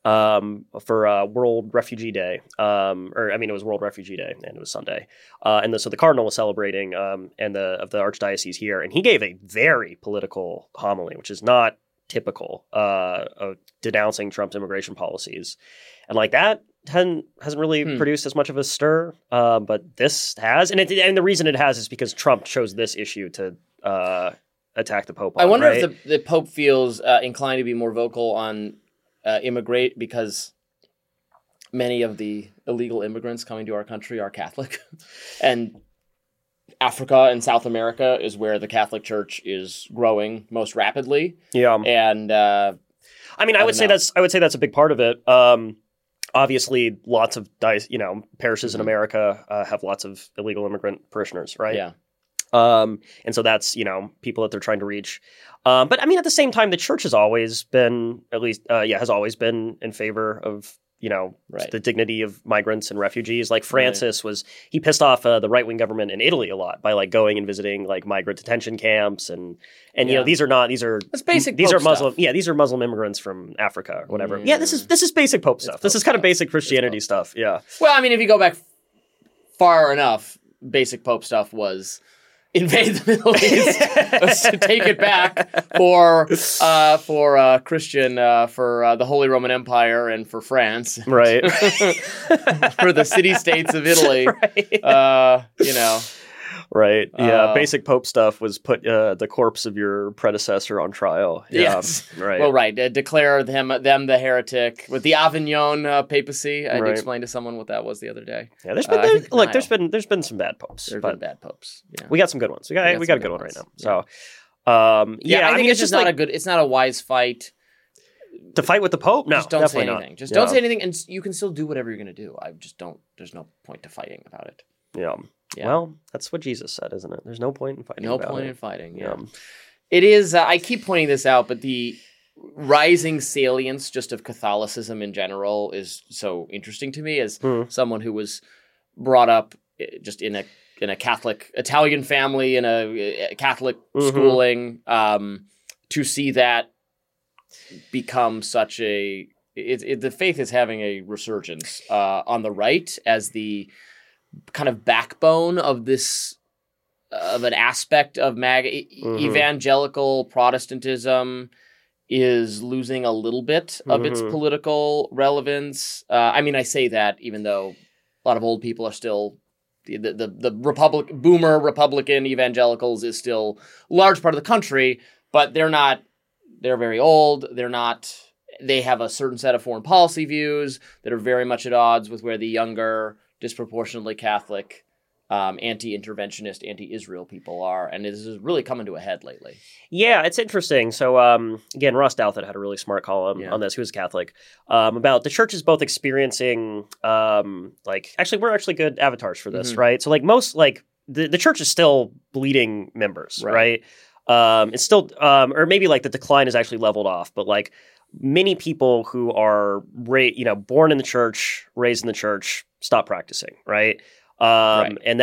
for World Refugee Day. It was World Refugee Day, and it was Sunday. So the cardinal was celebrating of the archdiocese here, and he gave a very political homily, which is not typical of denouncing Trump's immigration policies. And like that hasn't really produced as much of a stir, but this has. And the reason it has is because Trump chose this issue to attack the Pope on, I wonder right? if the Pope feels inclined to be more vocal on immigrate because many of the illegal immigrants coming to our country are Catholic. And Africa and South America is where the Catholic Church is growing most rapidly. Yeah. And I would say that's a big part of it. Obviously, lots of parishes in America have lots of illegal immigrant parishioners, right? Yeah. And so that's, people that they're trying to reach. But I mean, at the same time, the church has always been, has always been in favor of, the dignity of migrants and refugees. Like Francis he pissed off the right-wing government in Italy a lot by like going and visiting like migrant detention camps and these are Muslim. Yeah, these are Muslim immigrants from Africa or whatever. Yeah, this is basic Pope stuff. This is kind of basic Christianity stuff. Yeah. Well, I mean, if you go back far enough, basic Pope stuff was invade the Middle East, take it back for Christian, for the Holy Roman Empire and for France. Right. For the city-states of Italy. Right. Right. Yeah. Basic Pope stuff was put the corpse of your predecessor on trial. Yeah. Yes. Right. Well, right. Declare them the heretic with the Avignon papacy. I explained to someone what that was the other day. Yeah. There's been some bad popes. There's been bad popes. Yeah. We got some good ones. We got a good one right now. Yeah. So, I think it's just not it's not a wise fight. To fight with the Pope? No, just don't say anything. Not. Just don't say anything, and you can still do whatever you're going to do. There's no point to fighting about it. Yeah. Well, that's what Jesus said, isn't it? There's no point in fighting. No point in fighting. Yeah. It is. I keep pointing this out, but the rising salience just of Catholicism in general is so interesting to me as someone who was brought up just in a Catholic Italian family in a Catholic schooling. To see that become such the faith is having a resurgence on the right as the kind of backbone of this of an aspect of evangelical Protestantism is losing a little bit of its political relevance. I say that even though a lot of old people are still the boomer Republican evangelicals is still a large part of the country, but they're very old. They have a certain set of foreign policy views that are very much at odds with where the younger, disproportionately Catholic, anti-interventionist, anti-Israel people are, and this is really coming to a head lately. Yeah, it's interesting. So, again, Ross Douthat had a really smart column on this, who's Catholic, about the church is both experiencing, we're actually good avatars for this, right? So, the church is still bleeding members, right? It's still, or maybe the decline is actually leveled off, but many people who are born in the church, raised in the church, stop practicing, right? And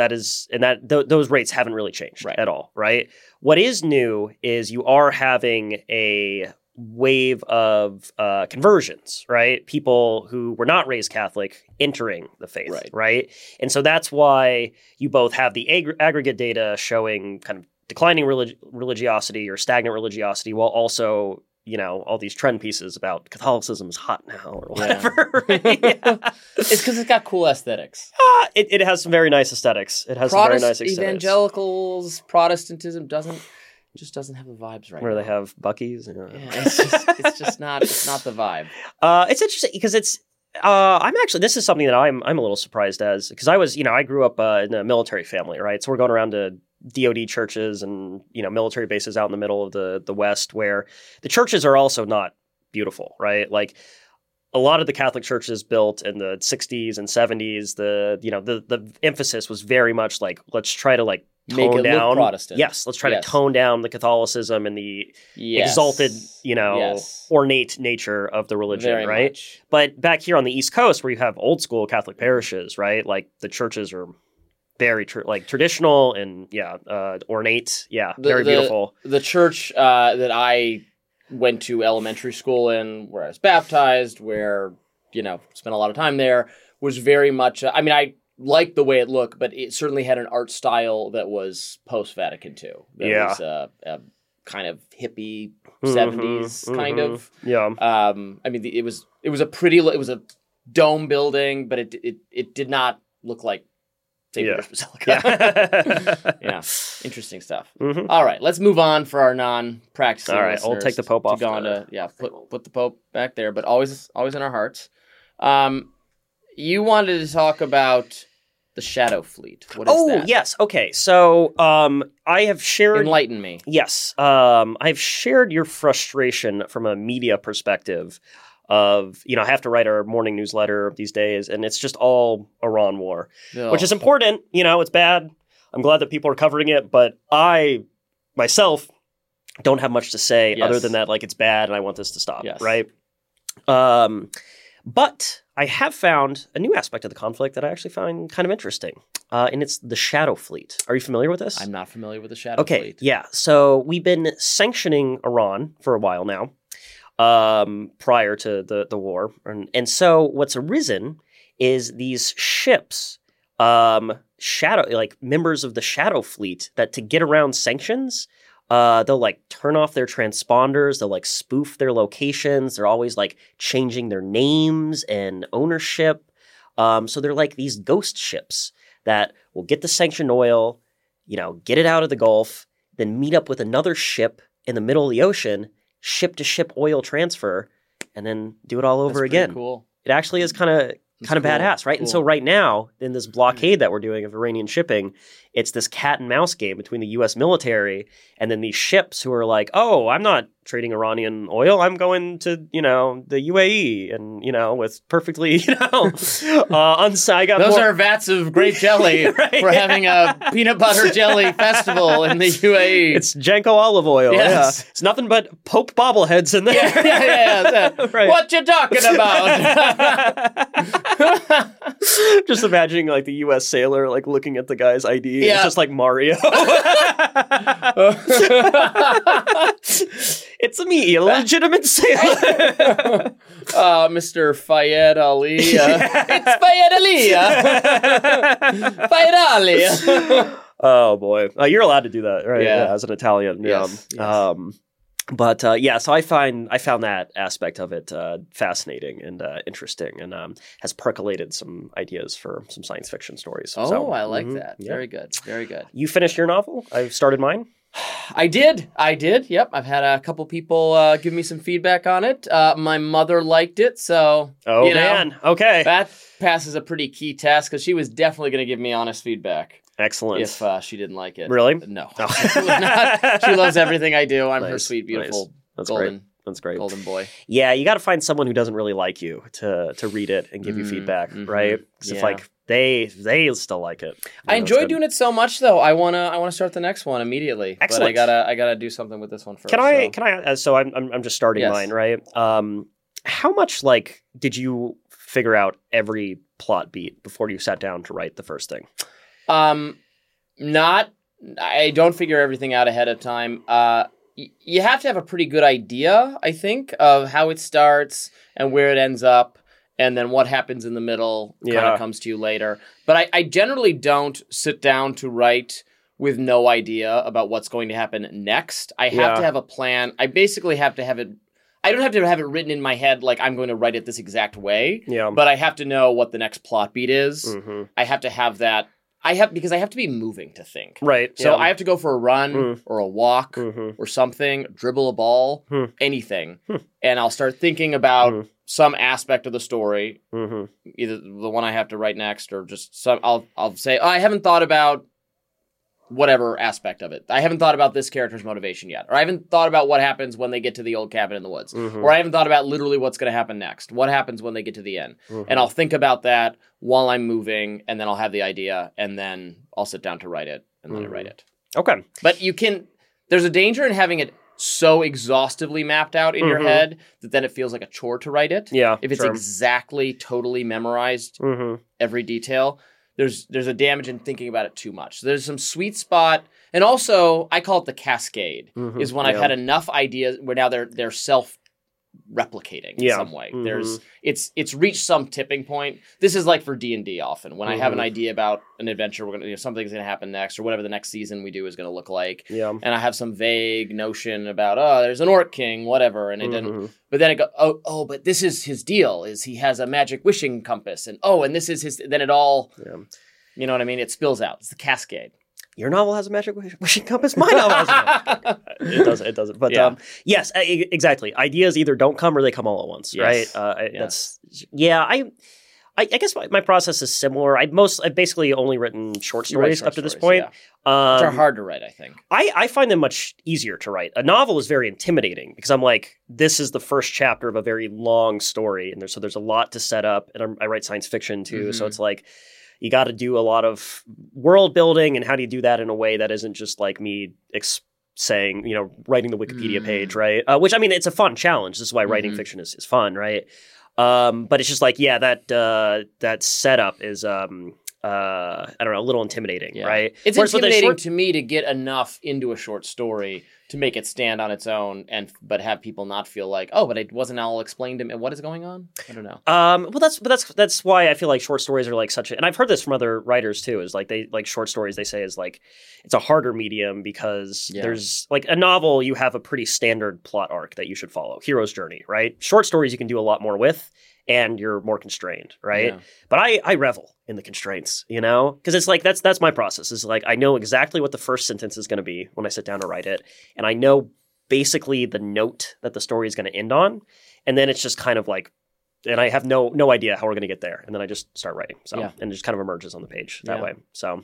those rates haven't really changed at all, right? What is new is you are having a wave of conversions, right? People who were not raised Catholic entering the faith, right? And so that's why you both have the aggregate data showing kind of declining religiosity or stagnant religiosity, while also all these trend pieces about Catholicism is hot now or whatever. Right? Yeah. It's because it's got cool aesthetics. It has some very nice aesthetics. It has some very nice aesthetics. Evangelicals, Protestantism just doesn't have the vibes right where now. they have Buc-ee's. It's just not the vibe. It's interesting because it's. This is something that I'm a little surprised as, because I grew up in a military family, right? So we're going around to DoD churches and, military bases out in the middle of the West, where the churches are also not beautiful, right? Like a lot of the Catholic churches built in the 60s and 70s, the emphasis was very much like, let's try to like make tone it down. Look Protestant. Yes, let's try to tone down the Catholicism and the exalted, ornate nature of the religion, very right? much. But back here on the East Coast, where you have old school Catholic parishes, right? Like the churches are very traditional and ornate, very beautiful. The church that I went to elementary school in, where I was baptized, where spent a lot of time there, was very much. I liked the way it looked, but it certainly had an art style that was post-Vatican II. That was a kind of hippie 70s kind of. Yeah. It was a dome building, but it did not look like St. Peter's Basilica. Yeah. Interesting stuff. Mm-hmm. All right, let's move on for our non-practicing All right, listeners. I'll take the Pope off. Put the Pope back there, but always in our hearts. You wanted to talk about the Shadow Fleet. What is that? Oh, yes. Okay. So I have shared... Enlighten me. Yes. I've shared your frustration from a media perspective of, I have to write our morning newsletter these days, and it's just all Iran war, which is important. It's bad. I'm glad that people are covering it, but I, myself, don't have much to say other than that, like, it's bad and I want this to stop, right? But I have found a new aspect of the conflict that I actually find kind of interesting, and it's the Shadow Fleet. Are you familiar with this? I'm not familiar with the Shadow Fleet. Okay, yeah. So we've been sanctioning Iran for a while now, prior to the war. And so what's arisen is these ships, members of the Shadow Fleet, that to get around sanctions, they'll like turn off their transponders, they'll like spoof their locations, they're always like changing their names and ownership. So they're like these ghost ships that will get the sanctioned oil, get it out of the Gulf, then meet up with another ship in the middle of the ocean, ship-to-ship oil transfer, and then do it all over again. Cool. It actually is kind of badass, right? Cool. And so right now, in this blockade that we're doing of Iranian shipping, it's this cat and mouse game between the U.S. military and then these ships who are like, oh, I'm not trading Iranian oil. I'm going to, the UAE and, with perfectly, Those are vats of grape jelly. Right? We're having a peanut butter jelly festival in the UAE. It's Janko olive oil. Yes. Yeah. It's nothing but Pope bobbleheads in there. Yeah. Right. What you talking about? Just imagining like the U.S. sailor like looking at the guy's ID. Yeah. It's just like Mario. It's me, a legitimate sailor. Mr. Fayed Ali. It's Fayed Ali. Fayed Ali. Oh, boy. You're allowed to do that, right? Yeah, as an Italian. Yes. So I found that aspect of it fascinating and interesting, and has percolated some ideas for some science fiction stories. Oh, I like that. Yeah. Very good. Very good. You finished your novel? I've started mine. I did. Yep. I've had a couple people give me some feedback on it. My mother liked it, so man. Okay. That passes a pretty key test because she was definitely going to give me honest feedback. Excellent. If she didn't like it. Really? No. She would not. She loves everything I do. I'm her sweet, beautiful, That's golden. Great. That's great. Golden boy. Yeah, you got to find someone who doesn't really like you to read it and give you feedback, right? Because if like they still like it. I enjoy doing it so much, though. I wanna start the next one immediately. Excellent. But I gotta do something with this one first. Can I? So I'm just starting mine, right? How much did you figure out every plot beat before you sat down to write the first thing? I don't figure everything out ahead of time. You have to have a pretty good idea, I think, of how it starts and where it ends up, and then what happens in the middle kind of comes to you later. But I generally don't sit down to write with no idea about what's going to happen next. I have to have a plan. I basically have to have it I don't have to have it written in my head like I'm going to write it this exact way. Yeah. But I have to know what the next plot beat is. Mm-hmm. I have to have that. Because I have to be moving to think. Right. So yeah. I have to go for a run or a walk Mm-hmm. or something, dribble a ball, anything. Hmm. And I'll start thinking about some aspect of the story, Mm-hmm. either the one I have to write next or just some. I'll say, I haven't thought about whatever aspect of it. I haven't thought about this character's motivation yet. Or I haven't thought about what happens when they get to the old cabin in the woods. Mm-hmm. Or I haven't thought about literally what's going to happen next. What happens when they get to the end. Mm-hmm. And I'll think about that while I'm moving, and then I'll have the idea, and then I'll sit down to write it, and then I write it. Okay. But there's a danger in having it so exhaustively mapped out in your head that then it feels like a chore to write it. Yeah. If it's exactly, totally memorized, Mm-hmm. every detail, there's a damage in thinking about it too much. So there's some sweet spot, and also I call it the cascade. Mm-hmm. Is when I've had enough ideas where now they're self-replicating in some way. Mm-hmm. It's reached some tipping point. This is like for D&D often when I have an idea about an adventure, we're gonna something's gonna happen next, or whatever the next season we do is gonna look like. Yeah. And I have some vague notion about there's an orc king, whatever, and it didn't. But then I go, but this is his deal. Is he has a magic wishing compass, and this is his. Then it all, you know what I mean? It spills out. It's the cascade. Your novel has a magic wishing compass. My novel has a magic. It doesn't. But yes, exactly. Ideas either don't come or they come all at once, Yes. right? I guess my process is similar. I've basically only written short stories up to this point. Which are hard to write, I think. I find them much easier to write. A novel is very intimidating because I'm like, this is the first chapter of a very long story, and there's a lot to set up. And I write science fiction too, so it's like you got to do a lot of world building, and how do you do that in a way that isn't just like me saying, writing the Wikipedia page, right? Which, I mean, it's a fun challenge. This is why writing fiction is fun, right? But it's just like, that setup is, I don't know, a little intimidating, right? It's intimidating to me to get enough into a short story to make it stand on its own, but have people not feel like, but it wasn't all explained to me. What is going on? I don't know. Well, that's why I feel like short stories are like and I've heard this from other writers too, is like they like short stories, they say is like, it's a harder medium because there's like a novel, you have a pretty standard plot arc that you should follow. Hero's journey, right? Short stories you can do a lot more with, and you're more constrained, right? Yeah. But I revel in the constraints, because it's like that's my process. Is like I know exactly what the first sentence is going to be when I sit down to write it, and I know basically the note that the story is going to end on, and then it's just kind of like, and I have no idea how we're going to get there, and then I just start writing. So and it just kind of emerges on the page that way. So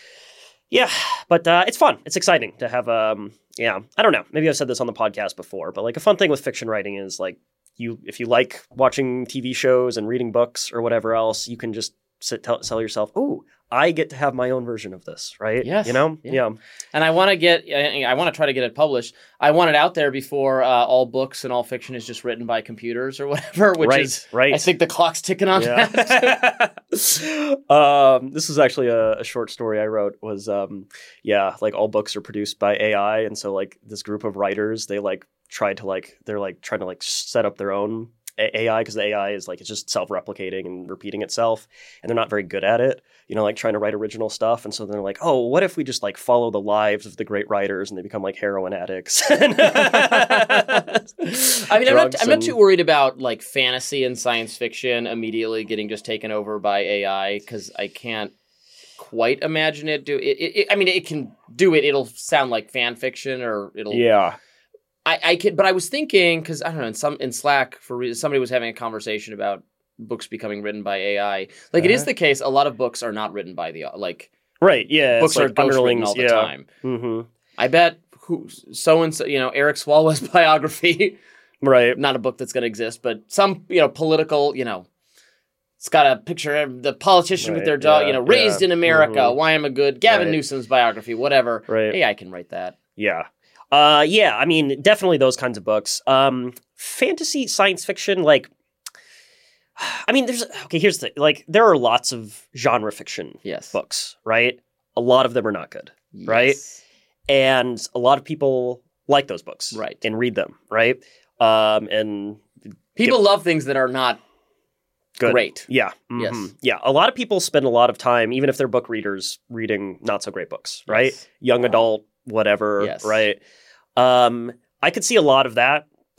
but it's fun. It's exciting to have. I don't know. Maybe I've said this on the podcast before, but like a fun thing with fiction writing is like, if you like watching TV shows and reading books or whatever else, you can just tell yourself, "Oh, I get to have my own version of this," right? Yes. Yeah. And I want to try to get it published. I want it out there before all books and all fiction is just written by computers or whatever. Which is right. I think the clock's ticking on that. This is actually a short story I wrote. Was like all books are produced by AI, and so like this group of writers, they're trying to set up their own AI, because the AI is like, it's just self-replicating and repeating itself, and they're not very good at it, like trying to write original stuff. And so they're like, oh, what if we just like follow the lives of the great writers and they become like heroin addicts? I mean, I'm not too worried about like fantasy and science fiction immediately getting just taken over by AI, because I can't quite imagine it do it. I mean, it can do it. It'll sound like fan fiction, or it'll I can, but I was thinking, because I don't know, in Slack somebody was having a conversation about books becoming written by AI. Like it is the case, a lot of books are not written by the right. Yeah, books are ghostwritten all the time. Mm-hmm. I bet so and so, Eric Swalwell's biography, right? Not a book that's going to exist, but some political, it's got a picture of the politician with their dog, raised in America. Why I'm a good Gavin Newsom's biography, whatever. Right. AI can write that. Yeah. I mean, definitely those kinds of books. Fantasy, science fiction, I mean, here's the thing. Like, there are lots of genre fiction books, right? A lot of them are not good, right? And a lot of people like those books, right? And read them, right? And people love things that are not good. Great. Yeah. Mm-hmm. Yes. Yeah. A lot of people spend a lot of time, even if they're book readers, reading not so great books, right? Young adult, whatever, right? I could see a lot of that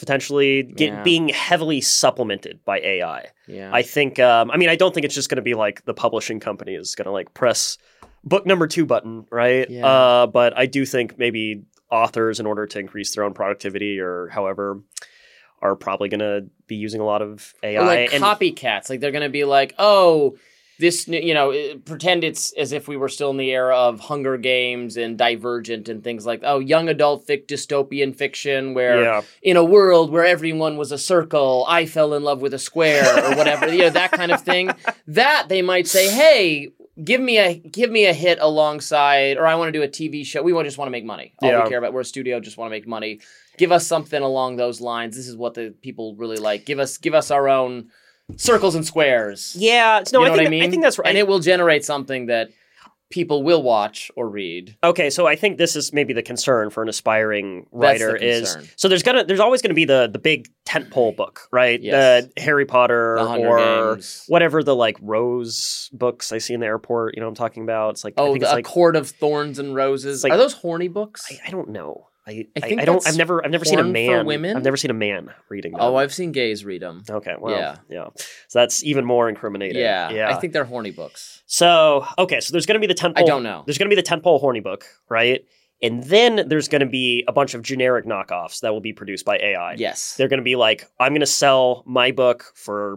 potentially Yeah. being heavily supplemented by AI. Yeah. I think, I don't think it's just going to be like the publishing company is going to like press book number 2 button, right? Yeah. But I do think maybe authors, in order to increase their own productivity or however, are probably going to be using a lot of AI. Or like copycats. Like they're going to be like, oh, this, pretend it's as if we were still in the era of Hunger Games and Divergent and things like, young adult dystopian fiction where in a world where everyone was a circle, I fell in love with a square or whatever, that kind of thing. That they might say, hey, give me a hit alongside, or I want to do a TV show. We just want to make money. All we care about, we're a studio, just want to make money. Give us something along those lines. This is what the people really like. Give us our own circles and squares. Yeah, no, I think that's right. And it will generate something that people will watch or read. Okay, so I think this is maybe the concern for an aspiring writer That's the concern. so there's always gonna be the big tentpole book, right? Yes. The Harry Potter The Hunger or Games. whatever the like Rose books I see in the airport. You know what I'm talking about? It's like I think it's A like Court of Thorns and Roses. like- Are those horny books? I don't know. think I don't. that's I've never seen a porn for man. women? I've never seen a man reading them. I've seen gays read them. Okay. Well. Yeah. Yeah. So that's even more incriminating. Yeah. I think they're horny books. So okay. So there's going to be the tentpole. I don't know. There's going to be the tentpole horny book, right? And then there's going to be a bunch of generic knockoffs that will be produced by AI. Yes. They're going to be like, I'm going to sell my book for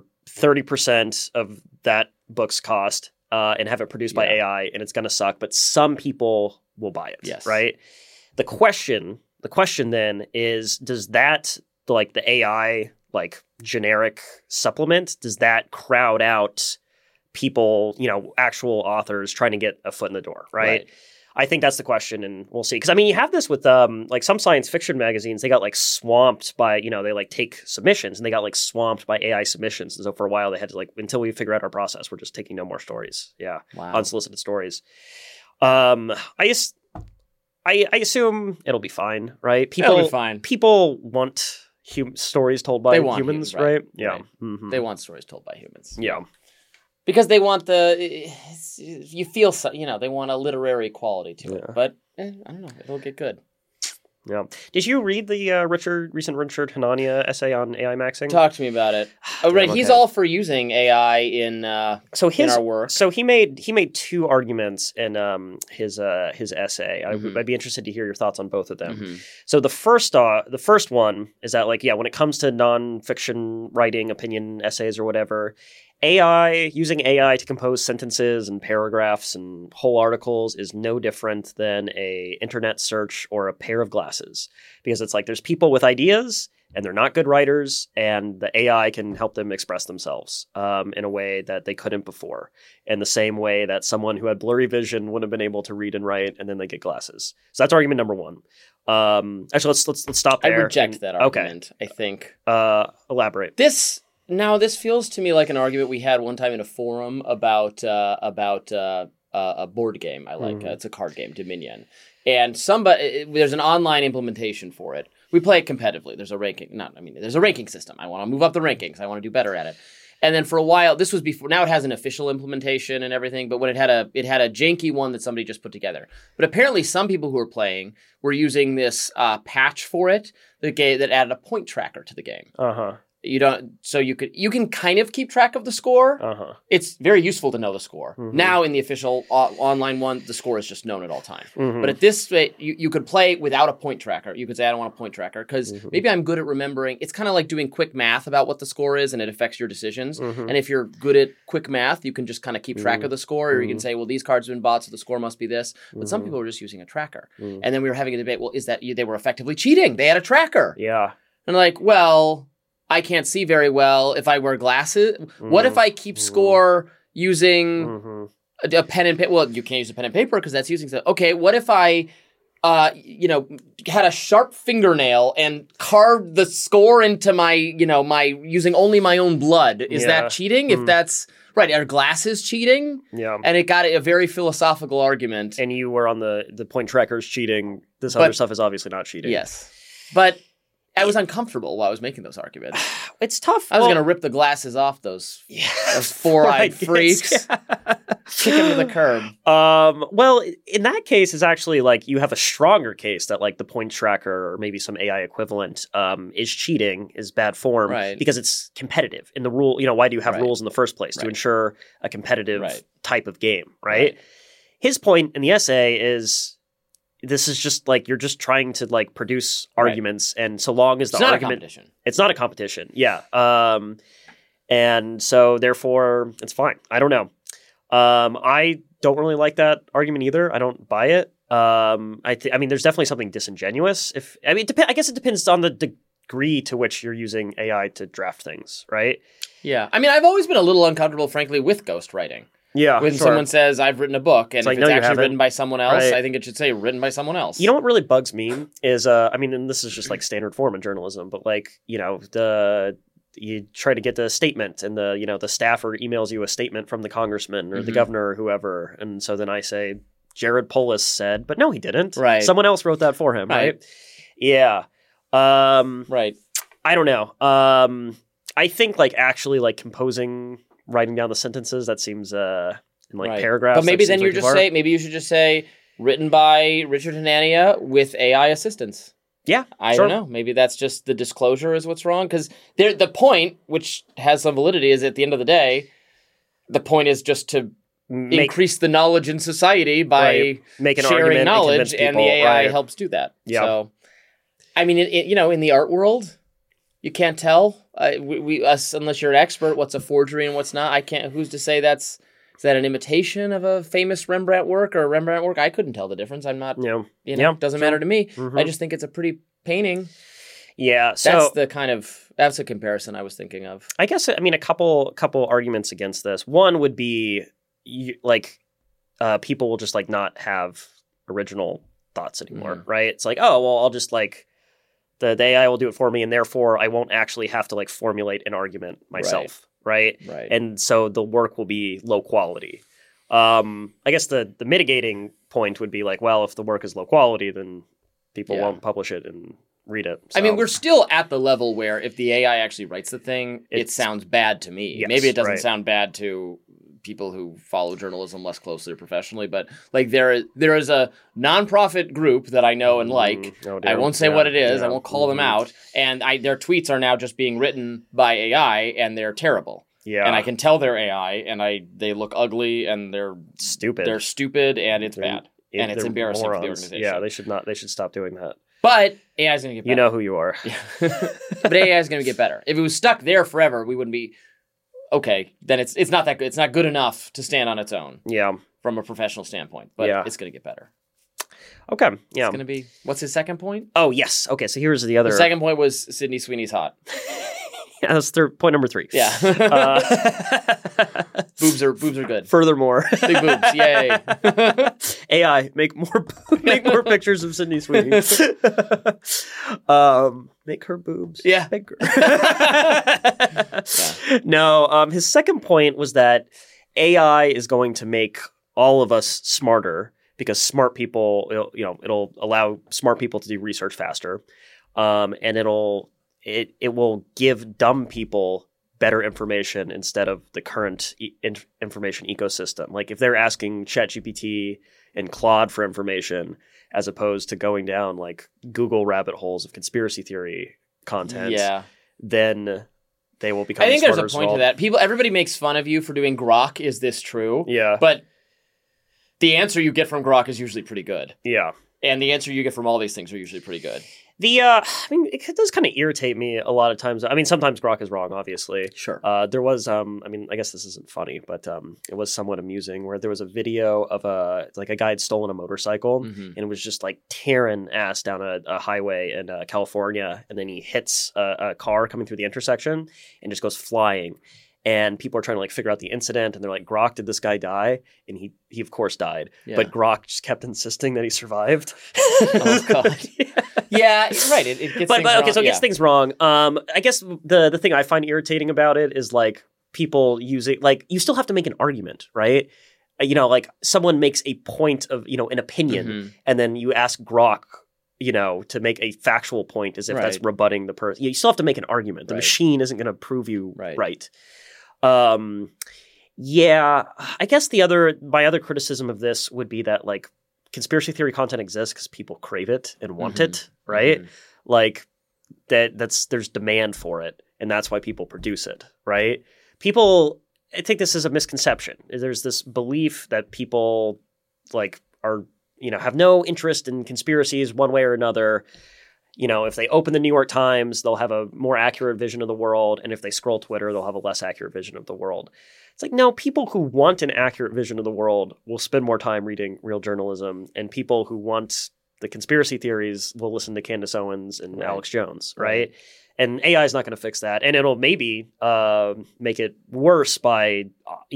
30% of that book's cost and have it produced by AI, and it's going to suck, but some people will buy it. Yes. Right? The question then is, does that, like the AI, like generic supplement, does that crowd out people, actual authors trying to get a foot in the door, right? I think that's the question, and we'll see. Because, you have this with, like, some science fiction magazines, they got, like, swamped by, they, like, take submissions, and they got, like, swamped by AI submissions. And so for a while, they had to, like, until we figure out our process, we're just taking no more stories. Yeah. Wow. Unsolicited stories. I assume it'll be fine, right? It'll be fine. People want stories told by humans, humans, right? right? Yeah. Right. Mm-hmm. They want stories told by humans. Yeah. Because they want you feel, they want a literary quality to it. But, I don't know, it'll get good. Yeah. Did you read the recent Richard Hanania essay on AI maxing? Talk to me about it. Oh, right. He's all for using AI in our work. So he made 2 arguments in his essay. I'd be interested to hear your thoughts on both of them. Mm-hmm. So the first one is that, like, when it comes to nonfiction writing, opinion essays or whatever, using AI to compose sentences and paragraphs and whole articles is no different than a internet search or a pair of glasses, because it's like there's people with ideas and they're not good writers, and the AI can help them express themselves in a way that they couldn't before, in the same way that someone who had blurry vision wouldn't have been able to read and write, and then they get glasses. So that's argument number 1. Actually, let's stop there. I reject that argument. Okay. I think. Elaborate. This feels to me like an argument we had one time in a forum about a board game I like. It's a card game, Dominion. And there's an online implementation for it. We play it competitively. There's a ranking system. I want to move up the rankings. I want to do better at it. And then for a while, this was before. Now it has an official implementation and everything. But when it had a janky one that somebody just put together. But apparently, some people who were playing were using this patch for it that added a point tracker to the game. You can kind of keep track of the score. It's very useful to know the score. Now in the official online one, the score is just known at all time. But at this rate, you could play without a point tracker. You could say, I don't want a point tracker because maybe I'm good at remembering. It's kind of like doing quick math about what the score is, and it affects your decisions. And if you're good at quick math, you can just kind of keep track of the score, or you can say, well, these cards have been bought, so the score must be this. But some people are just using a tracker. And then we were having a debate, well, is that they were effectively cheating? They had a tracker. Yeah. And like, well, I can't see very well if I wear glasses. What if I keep score using a pen and paper? Well, you can't use a pen and paper because that's using stuff. Okay, what if I, had a sharp fingernail and carved the score into my using only my own blood? Is that cheating? If that's right, are glasses cheating? Yeah. And it got a very philosophical argument. And you were on the point trackers cheating. This other stuff is obviously not cheating. Yes, but I was uncomfortable while I was making those arguments. It's tough. I was going to rip the glasses off those four-eyed freaks. Yeah. Kick him to the curb. Well, in that case, it's actually like you have a stronger case that like the point tracker or maybe some AI equivalent is cheating, is bad form, Right. because it's competitive. In the rule, why do you have Right. rules in the first place? To Right. ensure a competitive Right. type of game, right? His point in the essay is this is just like you're just trying to like produce arguments, and so long as the It's not a argument, competition. it's not a competition, yeah. And so therefore, it's fine. I don't know. I don't really like that argument either. I don't buy it. I mean, there's definitely something disingenuous. I guess it depends on the degree to which you're using AI to draft things, right? Yeah. I mean, I've always been a little uncomfortable, frankly, with ghostwriting. Yeah, When someone says, I've written a book, and It's like, if no, it's you actually haven't. written by someone else, Right. I think it should say written by someone else. You know what really bugs me is, and this is just like standard form in journalism, but like, you try to get the statement, and the staffer emails you a statement from the congressman or the Mhm. governor or whoever. And so then I say, Jared Polis said, but no, he didn't. Right. Someone else wrote that for him. Right. Right. Yeah. Right. I don't know. I think like actually like writing down the sentences, that seems, in like Right. paragraphs. But maybe that then seems you way too far. maybe you should just say, written by Richard Hanania with AI assistance. Yeah. I sure. don't know. Maybe that's just the disclosure is what's wrong. Because the point, which has some validity, is at the end of the day, the point is just to increase the knowledge in society by make an sharing argument and knowledge, convince and the people, AI right. helps do that. Yeah. So, I mean, in the art world, you can't tell. Unless you're an expert, what's a forgery and what's not. I can't. Who's to say is that an imitation of a famous Rembrandt work or a Rembrandt work? I couldn't tell the difference. I'm not. Yeah. It doesn't matter to me. Mhm. I just think it's a pretty painting. Yeah. So That's a comparison I was thinking of. I guess, a couple arguments against this. One would be people will just like not have original thoughts anymore, right? It's like, oh, well, I'll just like the AI will do it for me, and therefore I won't actually have to like formulate an argument myself, right? Right. And so the work will be low quality. I guess the mitigating point would be like, well, if the work is low quality, then people won't publish it and read it. I mean, So- we're still at the level where if the AI actually writes the thing, it sounds bad to me. Yes, Maybe it doesn't right. sound bad to people who follow journalism less closely or professionally, but like there is a nonprofit group that I know and like. Oh, dear. I won't say Yeah, what it is. I yeah. won't call them out. And their tweets are now just being written by AI, and they're terrible. Yeah. And I can tell they're AI, and they look ugly, and they're stupid. stupid, and it's bad. And it's They're embarrassing for the morons. organization. Yeah, they should not. They should stop doing that. But AI is going to get better. You know who you are. But AI is going to get better. If it was stuck there forever, we wouldn't be okay. Then it's not that good. It's not good enough to stand on its own Yeah. from a professional standpoint. But Yeah. it's going to get better. Okay. Yeah. It's going to be. What's his second point? Oh yes. Okay. So here's the other. The second point was Sydney Sweeney's hot. Yeah, that's point number 3. Yeah. Uh, boobs are good. Furthermore, Big boobs. Yay. AI make more pictures of Sydney Sweeney. Make her boobs. Yeah. Bigger. No. His second point was that AI is going to make all of us smarter because smart people, it'll allow smart people to do research faster, and it will give dumb people better information instead of the current information ecosystem. Like if they're asking ChatGPT and Claude for information as opposed to going down like Google rabbit holes of conspiracy theory content, Yeah. then they will become I think there's a smarter point to that. Everybody makes fun of you for doing Grok. Is this true? Yeah. But the answer you get from Grok is usually pretty good. Yeah. And the answer you get from all these things are usually pretty good. It does kind of irritate me a lot of times. I mean, sometimes Grok is wrong, obviously. Sure. There was, I guess this isn't funny, but it was somewhat amusing where there was a video of a guy had stolen a motorcycle Mhm. and was just like tearing ass down a highway in California. And then he hits a car coming through the intersection and just goes flying. And people are trying to like figure out the incident, and they're like, "Grok, did this guy die?" And he of course died, Yeah. but Grok just kept insisting that he survived. Oh, God. Yeah, you're right. It gets But things okay, wrong. so it gets things wrong. I guess the thing I find irritating about it is like people using like you still have to make an argument, right? Like someone makes a point of an opinion, Mhm. and then you ask Grok, to make a factual point as if that's Right. rebutting the person. You still have to make an argument. The Right. machine isn't going to prove you Right. right. Yeah, I guess my other criticism of this would be that like conspiracy theory content exists because people crave it and want it, right? Like there's demand for it, and that's why people produce it, right? I think this is a misconception. There's this belief that people like are, have no interest in conspiracies one way or another. If they open the New York Times, they'll have a more accurate vision of the world. And if they scroll Twitter, they'll have a less accurate vision of the world. It's like, no, people who want an accurate vision of the world will spend more time reading real journalism. And people who want the conspiracy theories will listen to Candace Owens and Alex Jones, right? And AI is not going to fix that. And it'll maybe make it worse by,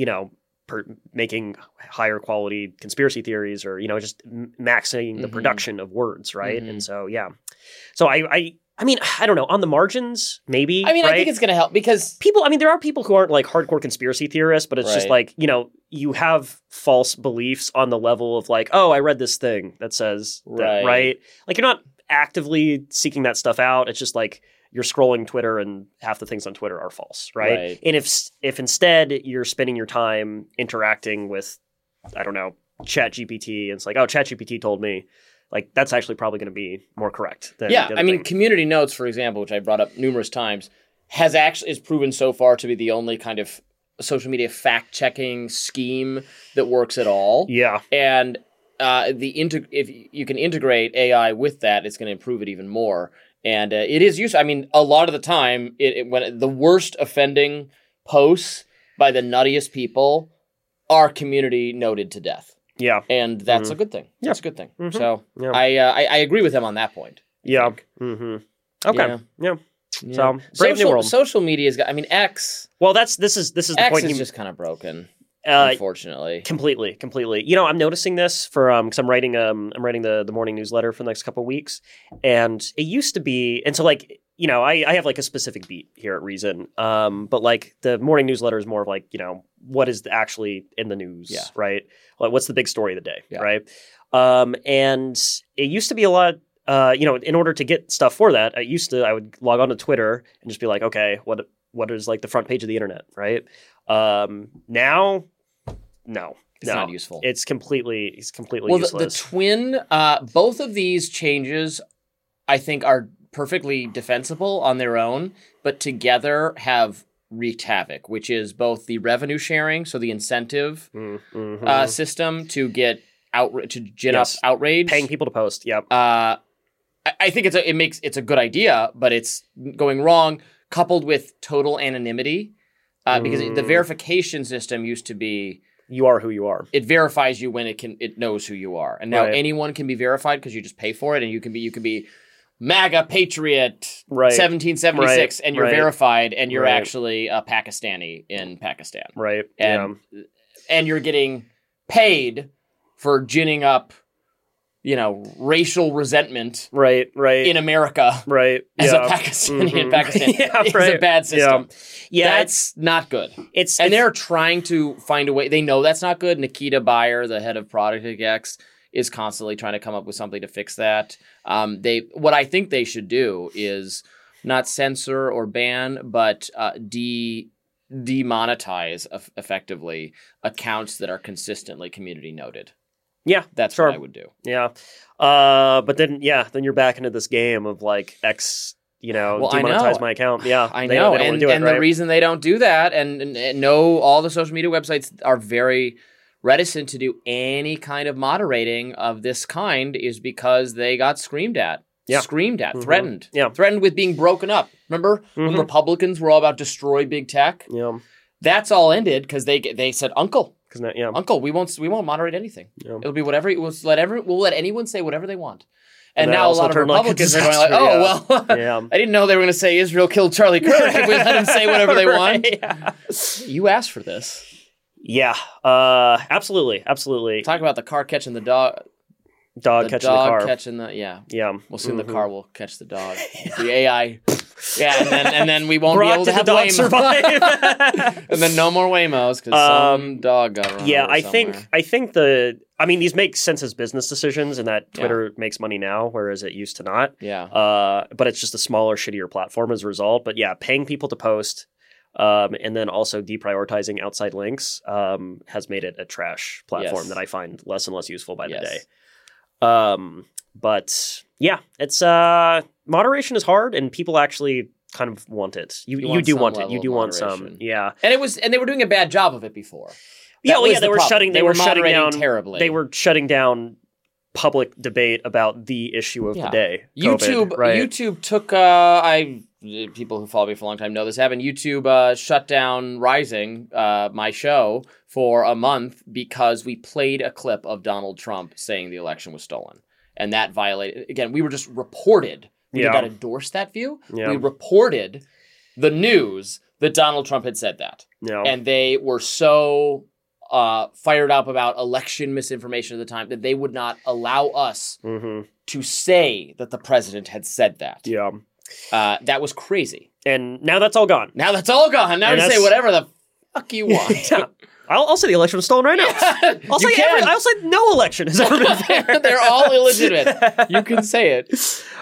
making higher quality conspiracy theories or, just maxing the production of words, right? And so, yeah. So I mean, I don't know. On the margins, maybe. I mean, right? I think it's going to help because people. I mean, there are people who aren't like hardcore conspiracy theorists, but it's just like you have false beliefs on the level of like, oh, I read this thing that says that, right? Like you're not actively seeking that stuff out. It's just like you're scrolling Twitter and half the things on Twitter are false, right? And if instead you're spending your time interacting with, I don't know, ChatGPT, and it's like, oh, ChatGPT told me. Like, that's actually probably going to be more correct. Than I mean, Community Notes, for example, which I brought up numerous times, is proven so far to be the only kind of social media fact-checking scheme that works at all. Yeah. And if you can integrate AI with that, it's going to improve it even more. And it is useful. I mean, a lot of the time, when the worst offending posts by the nuttiest people are community noted to death. Yeah. And that's a good thing. Yeah. That's a good thing. So I agree with him on that point. Yeah. Okay. Yeah. So brave new world. Social media's got, I mean, X. Well, this is the X point. X is just kind of broken. Unfortunately. Completely. I'm noticing this because I'm writing the morning newsletter for the next couple of weeks. And it used to be, and so like, I have like a specific beat here at Reason. But like the morning newsletter is more of like, what is actually in the news, right? Like what's the big story of the day, right? And it used to be a lot, in order to get stuff for that, I would log on to Twitter and just be like, okay, what is like the front page of the internet, right? Now, no. It's not useful. It's completely useless. The twin, both of these changes, I think, are perfectly defensible on their own, but together have wreaked havoc, which is both the revenue sharing, so the incentive system to get to gin up outrage, paying people to post. Yep. I think it's a good idea, but it's going wrong, coupled with total anonymity, because the verification system used to be you are who you are. It verifies you when it knows who you are, and now anyone can be verified because you just pay for it, and you can be MAGA Patriot 1776 and you're verified and you're actually a Pakistani in Pakistan. Right. And you're getting paid for ginning up, racial resentment in America as a Pakistani in Pakistan. It's a bad system. Yeah. That's not good. They're trying to find a way. They know that's not good. Nikita Bayer, the head of Product X, is constantly trying to come up with something to fix that. What I think they should do is not censor or ban, but demonetize effectively accounts that are consistently community noted. Yeah, that's what I would do. Yeah, but then you're back into this game of like X. Demonetize my account. Yeah, I know. They don't want to do it, the reason they don't do that, and all the social media websites are very reticent to do any kind of moderating of this kind is because they got screamed at, threatened, threatened with being broken up. Remember when Republicans were all about destroy big tech? Yeah, that's all ended because they said, Uncle, we won't moderate anything. Yeah. It'll be whatever. We'll let anyone say whatever they want. And now a lot of Republicans are going like, I didn't know they were going to say Israel killed Charlie Kirk if we let them say whatever they want. You asked for this. Yeah, absolutely. Talk about the car catching the dog. Dog catching the car. Well, soon the car will catch the dog. The AI. And then we won't be able to have Waymo. Survive. And then no more Waymos because some dog got run over I think these make sense as business decisions, and that Twitter makes money now, whereas it used to not. Yeah. But it's just a smaller, shittier platform as a result. But yeah, paying people to post. And then also deprioritizing outside links has made it a trash platform Yes. that I find less and less useful by the Yes. day. But yeah, it's moderation is hard, and people actually kind of want it. You want do some want it. level You of do want some. moderation. Yeah. And they were doing a bad job of it before. Yeah, That well, was yeah, the they were problem. shutting. They were shutting moderating down terribly. They were shutting down public debate about the issue of the day. YouTube, COVID, right? YouTube took. People who follow me for a long time know this happened. YouTube shut down Rising, my show, for a month because we played a clip of Donald Trump saying the election was stolen, and that violated. Again, we were just reported. We did not endorse that view. Yeah. We reported the news that Donald Trump had said that, No. and they were so fired up about election misinformation at the time that they would not allow us to say that the president had said that. Yeah. That was crazy. And now that's all gone. Now that's all gone. Now And you say whatever the fuck you want. Yeah. I'll say the election was stolen right now. I'll say no election has ever been fair. They're all illegitimate. You can say it.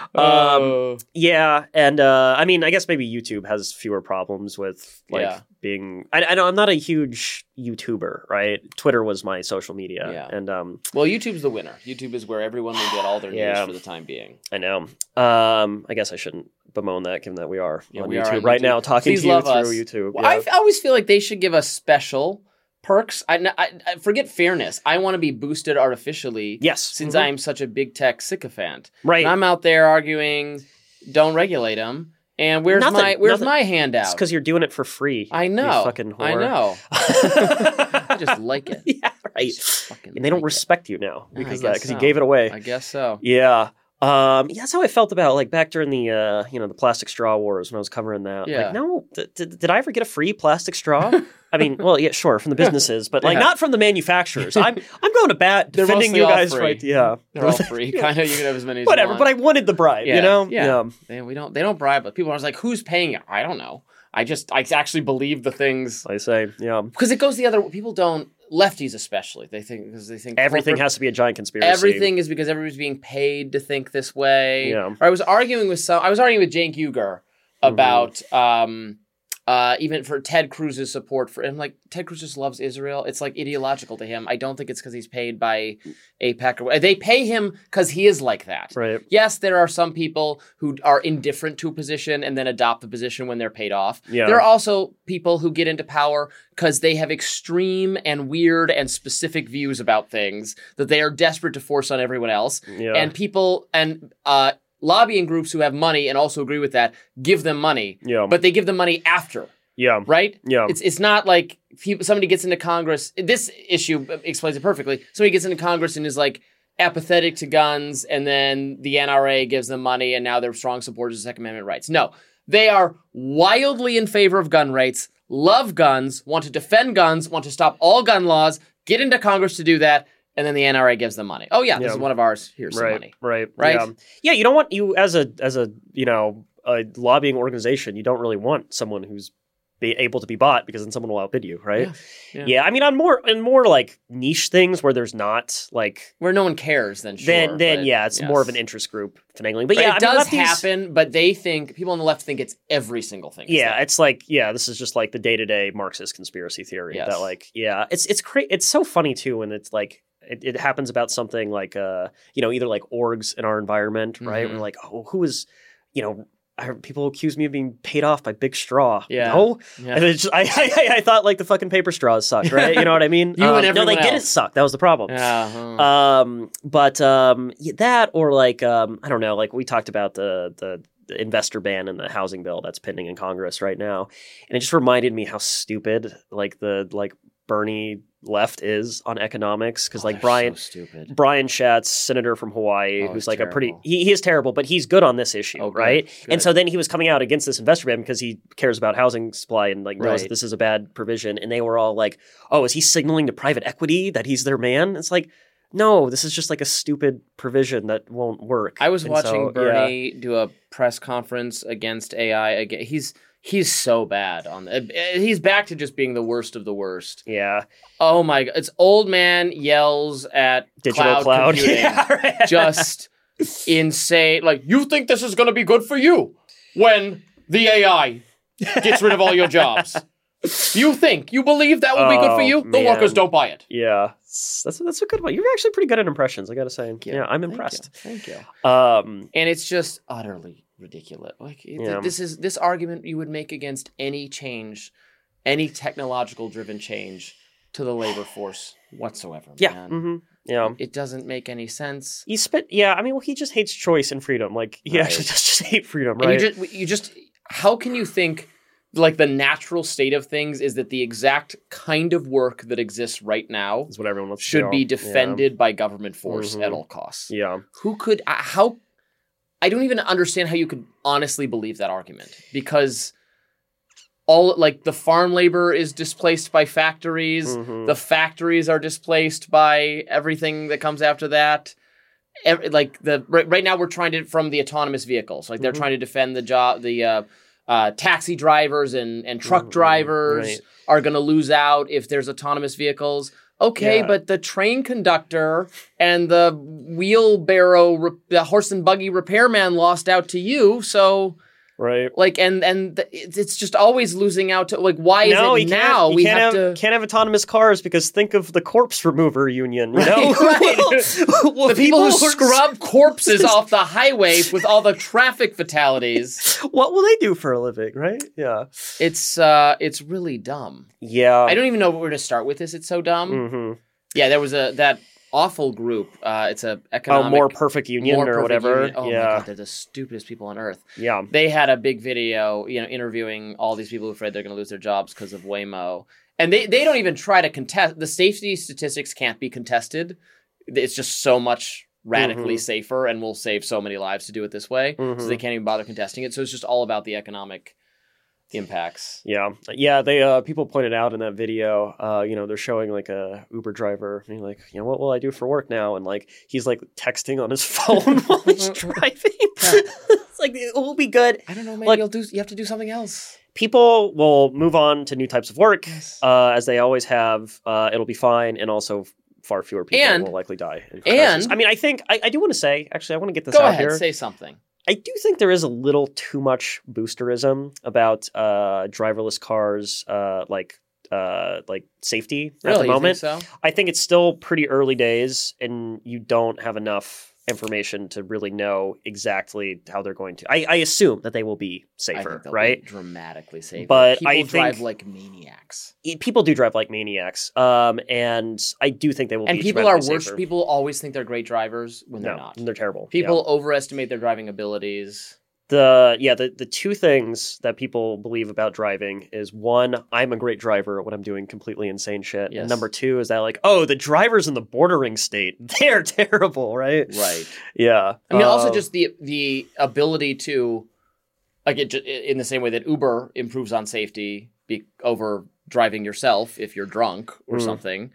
Yeah, and I mean, I guess maybe YouTube has fewer problems with being. I know I'm not a huge YouTuber, right? Twitter was my social media, and well, YouTube's the winner. YouTube is where everyone will get all their news for the time being. I know. I guess I shouldn't bemoan that, given that we are on YouTube right now, talking Please to you love through us. YouTube. Well, I always feel like they should give us special perks. I forget fairness. I want to be boosted artificially. Yes, since I'm such a big tech sycophant. Right, and I'm out there arguing, don't regulate them. And where's my handout? It's because you're doing it for free. I know. You fucking whore. I know. I just like it. Yeah, right. And they don't respect you now because you gave it away. I guess so. Yeah. That's how I felt about like back during the the plastic straw wars when I was covering that. Yeah. Like, no, did I ever get a free plastic straw? I mean, well, yeah, sure, from the businesses, but like not from the manufacturers. I'm going to bat defending you guys, right? Yeah, they're all free. Kind of, you can have as many as whatever. you want. But I wanted the bribe, you know. Yeah. They don't bribe, but people are like, who's paying it? I don't know. I actually believe the things I say. Yeah, because it goes the other. People don't. Lefties especially, they think everything has to be a giant conspiracy. Everything is because everybody's being paid to think this way. Yeah. Or I was arguing with Cenk Uygur about even for Ted Cruz's support for him. Like, Ted Cruz just loves Israel. It's like ideological to him. I don't think it's because he's paid by AIPAC. They pay him because he is like that. Right. Yes, there are some people who are indifferent to a position and then adopt the position when they're paid off. Yeah. There are also people who get into power because they have extreme and weird and specific views about things that they are desperate to force on everyone else. Yeah. And people and lobbying groups who have money and also agree with that give them money. Yeah. But they give them money after. Yeah. Right? Yeah. It's not like somebody gets into Congress. This issue explains it perfectly. Somebody gets into Congress and is like apathetic to guns, and then the NRA gives them money, and now they're strong supporters of Second Amendment rights. No. They are wildly in favor of gun rights, love guns, want to defend guns, want to stop all gun laws, get into Congress to do that, and then the NRA gives them money. Oh yeah, this is one of ours. Here's some money. Right. Right. Yeah. You don't want as a a lobbying organization. You don't really want someone who's able to be bought because then someone will outbid you, right? Yeah. I mean, on more like niche things where there's not like where no one cares, then it's more of an interest group finagling. But it does happen. But they think people on the left think it's every single thing. It's like this is just like the day-to-day Marxist conspiracy theory. Yes. That like it's crazy. It's so funny too when it's like. It happens about something like either like orgs in our environment, right? Mm-hmm. We're like, oh, who is, people accuse me of being paid off by Big Straw. Yeah. No, yeah. And it's just, I thought like the fucking paper straws sucked, right? You know what I mean? You and everyone no, they else. didn't suck. That was the problem. Yeah. That or like I don't know, like we talked about the investor ban and the housing bill that's pending in Congress right now, and it just reminded me how stupid like the Bernie left is on economics because Brian Schatz, senator from Hawaii, who's like terrible. he is terrible, but he's good on this issue, right? Good. And so then he was coming out against this investor ban because he cares about housing supply and like knows that this is a bad provision, and they were all like, "Oh, is he signaling to private equity that he's their man?" It's like, no, this is just like a stupid provision that won't work. I was watching Bernie do a press conference against AI. Again, he's so bad on he's back to just being the worst of the worst. Yeah. Oh my god. It's old man yells at digital cloud computing. Yeah, right. Just insane. Like, you think this is going to be good for you when the AI gets rid of all your jobs. You believe that will be good for you? The man. workers don't buy it. Yeah, that's a good one. You're actually pretty good at impressions, I gotta say. Thank you. Yeah, I'm impressed. Thank you. Um, And it's just utterly ridiculous. Like this argument you would make against any change, any technological driven change to the labor force whatsoever. yeah, man. yeah. It doesn't make any sense. He just hates choice and freedom. Like he actually does just hate freedom, And right? you just how can you think like the natural state of things is that the exact kind of work that exists right now That's what everyone wants to should do. be defended by government force at all costs. Yeah. Who could how I don't even understand how you could honestly believe that argument, because all like the farm labor is displaced by factories, the factories are displaced by everything that comes after that. Right now we're trying to from the autonomous vehicles, like they're trying to defend the taxi drivers and truck drivers are going to lose out if there's autonomous vehicles. Okay, but the train conductor and the wheelbarrow, the horse and buggy repairman lost out to you. So, right, like, it's just always losing out to like. Why is it now we can't have autonomous cars because think of the corpse remover union. You know, the people who scrub corpses off the highway with all the traffic fatalities. What will they do for a living? Right? Yeah, it's really dumb. Yeah, I don't even know where to start with this. It's so dumb. Yeah, there was that awful group. It's a economic More Perfect Union or whatever. Union. Oh yeah, my God, they're the stupidest people on earth. Yeah, they had a big video, interviewing all these people who are afraid they're going to lose their jobs because of Waymo, and they don't even try to contest the safety statistics. Can't be contested. It's just so much radically safer, and will save so many lives to do it this way. So they can't even bother contesting it. So it's just all about the economic impacts. Yeah. They people pointed out in that video, they're showing like a Uber driver being like, what will I do for work now? And like he's like texting on his phone while he's driving. It's like it will be good. I don't know. Maybe you have to do something else. People will move on to new types of work, as they always have. It'll be fine, and also far fewer people will likely die. I mean, I think I do want to say, actually, I want to get this out here. Go ahead, say something. I do think there is a little too much boosterism about driverless cars, like safety at the moment. You think so? I think it's still pretty early days, and you don't have enough information to really know exactly how they're going to. I assume that they will be safer, right? Be dramatically safer. But people drive like maniacs. People do drive like maniacs, and I do think they will. And be people are safer. People always think they're great drivers when they're not. They're terrible. People overestimate their driving abilities. The two things that people believe about driving is, one, I'm a great driver when I'm doing completely insane shit. Yes. And number two is that like, the drivers in the bordering state, they're terrible, right? Right. Yeah. I mean, also just the ability to, like, in the same way that Uber improves on safety over driving yourself if you're drunk or something.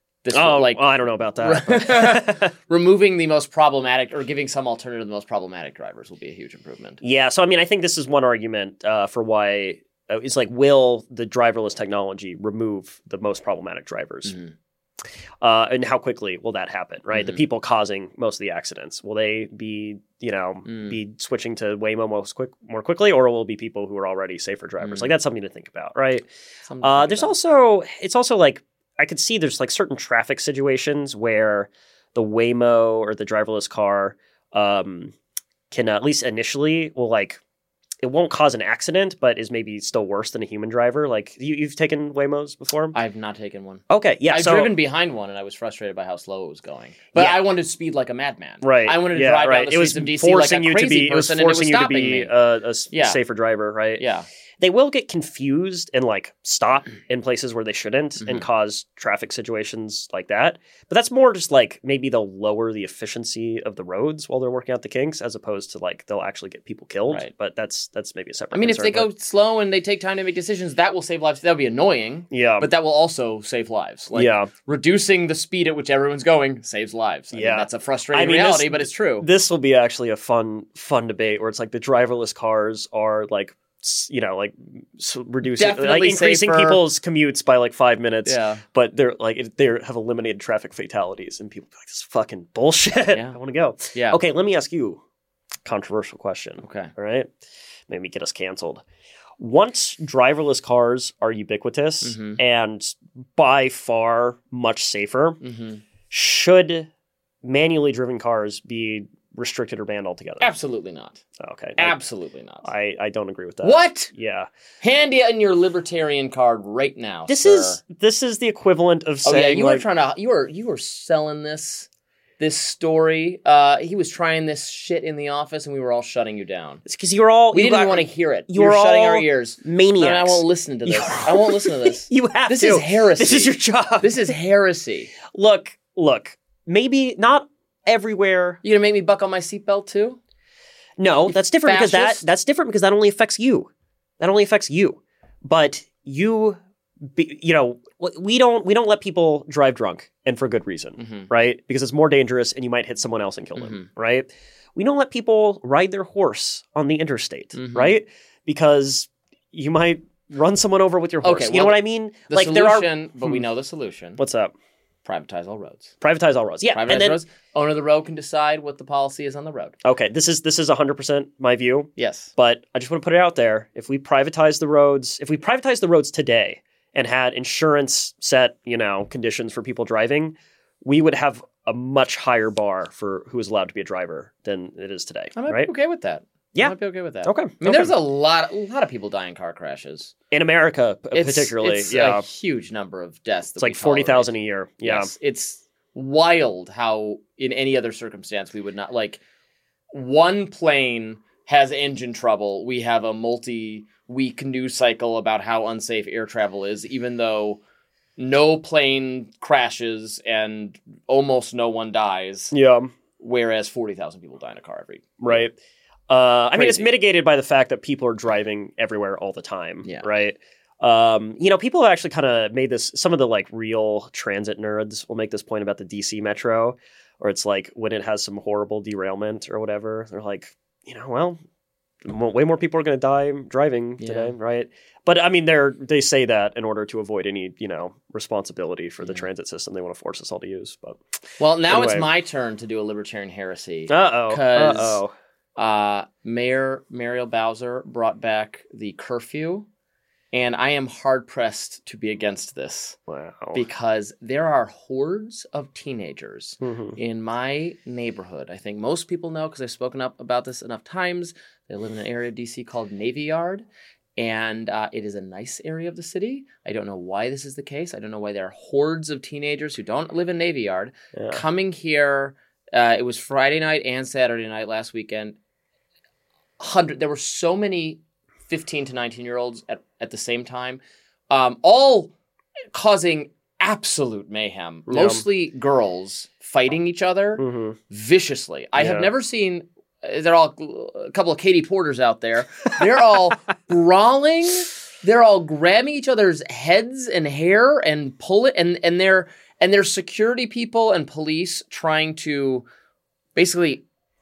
I don't know about that. Removing the most problematic or giving some alternative to the most problematic drivers will be a huge improvement. Yeah, so I mean, I think this is one argument for why it's like, will the driverless technology remove the most problematic drivers? And how quickly will that happen, right? The people causing most of the accidents, will they be, be switching to Waymo more quickly, or will it be people who are already safer drivers? Like, that's something to think about, right? It's also like, I could see there's like certain traffic situations where the Waymo or the driverless car can at least initially it won't cause an accident, but is maybe still worse than a human driver. Like you've taken Waymos before? I've not taken one. Okay, yeah. I've driven behind one, and I was frustrated by how slow it was going. But I wanted to speed like a madman. Right. I wanted to drive down the streets of DC like a crazy person, and it was stopping me. A safer driver, right? Yeah. They will get confused and like stop in places where they shouldn't and cause traffic situations like that. But that's more just like maybe they'll lower the efficiency of the roads while they're working out the kinks, as opposed to like they'll actually get people killed. Right. But that's maybe a separate concern. If they go slow and they take time to make decisions, that will save lives. That'll be annoying. Yeah. But that will also save lives. Reducing the speed at which everyone's going saves lives. I mean, that's a frustrating reality, but it's true. This will be actually a fun debate where it's like the driverless cars are like, reducing, definitely increasing safer. People's commutes by like 5 minutes. Yeah. But they have eliminated traffic fatalities, and people be like, this is fucking bullshit. Yeah. I want to go. Yeah. Okay, let me ask you a controversial question. Okay. All right. Maybe get us canceled. Once driverless cars are ubiquitous and by far much safer, should manually driven cars be restricted or banned altogether? Absolutely not. Okay. Absolutely not. I don't agree with that. What? Yeah. Hand in your libertarian card right now. This sir. is the equivalent of saying. Oh yeah, you were selling this story. He was trying this shit in the office, and we were all shutting you down. It's because you were all. We didn't even want to hear it. You were shutting all our ears. Maniacs. No, I won't listen to this. I won't listen to this. You have this to. This is heresy. This is your job. This is heresy. Look. Maybe not everywhere. You gonna make me buckle my seatbelt too? No, that's different fascist? because that only affects you. That only affects you. But we don't let people drive drunk, and for good reason, right? Because it's more dangerous and you might hit someone else and kill them, right? We don't let people ride their horse on the interstate, right? Because you might run someone over with your horse. Okay, You know what I mean? The solution, but we know the solution. What's up? Privatize all roads. Privatize all roads. Yeah. Privatize roads. Owner of the road can decide what the policy is on the road. Okay, this is 100% my view. Yes. But I just want to put it out there. If we privatize the roads today and had insurance set, conditions for people driving, we would have a much higher bar for who is allowed to be a driver than it is today. I might right? be okay with that. Yeah. I might be okay with that. Okay. I mean, there's a lot of people die in car crashes. In America, particularly. It's yeah. a huge number of deaths. It's like 40,000 a year. Yeah. Yes, it's wild how in any other circumstance we would not, like, one plane has engine trouble. We have a multi-week news cycle about how unsafe air travel is, even though no plane crashes and almost no one dies. Yeah. Whereas 40,000 people die in a car every right. year. I mean, it's mitigated by the fact that people are driving everywhere all the time. Yeah. Right. People have actually kind of made this, some of the like real transit nerds will make this point about the DC Metro, or it's like when it has some horrible derailment or whatever, they're like, way more people are going to die driving today, right? But I mean, they say that in order to avoid any, responsibility for the transit system they want to force us all to use. But now anyway. It's my turn to do a libertarian heresy. Uh-oh. Mayor Muriel Bowser brought back the curfew, and I am hard-pressed to be against this. Wow. Because there are hordes of teenagers in my neighborhood. I think most people know, because I've spoken up about this enough times. They live in an area of D.C. called Navy Yard, and it is a nice area of the city. I don't know why this is the case. I don't know why there are hordes of teenagers who don't live in Navy Yard coming here. It was Friday night and Saturday night last weekend. There were so many 15 to 19-year-olds at the same time, all causing absolute mayhem. Yeah. Mostly girls fighting each other viciously. I have never seen. They're all a couple of Katie Porters out there. They're all brawling. They're all grabbing each other's heads and hair and pull it, and they're security people and police trying to basically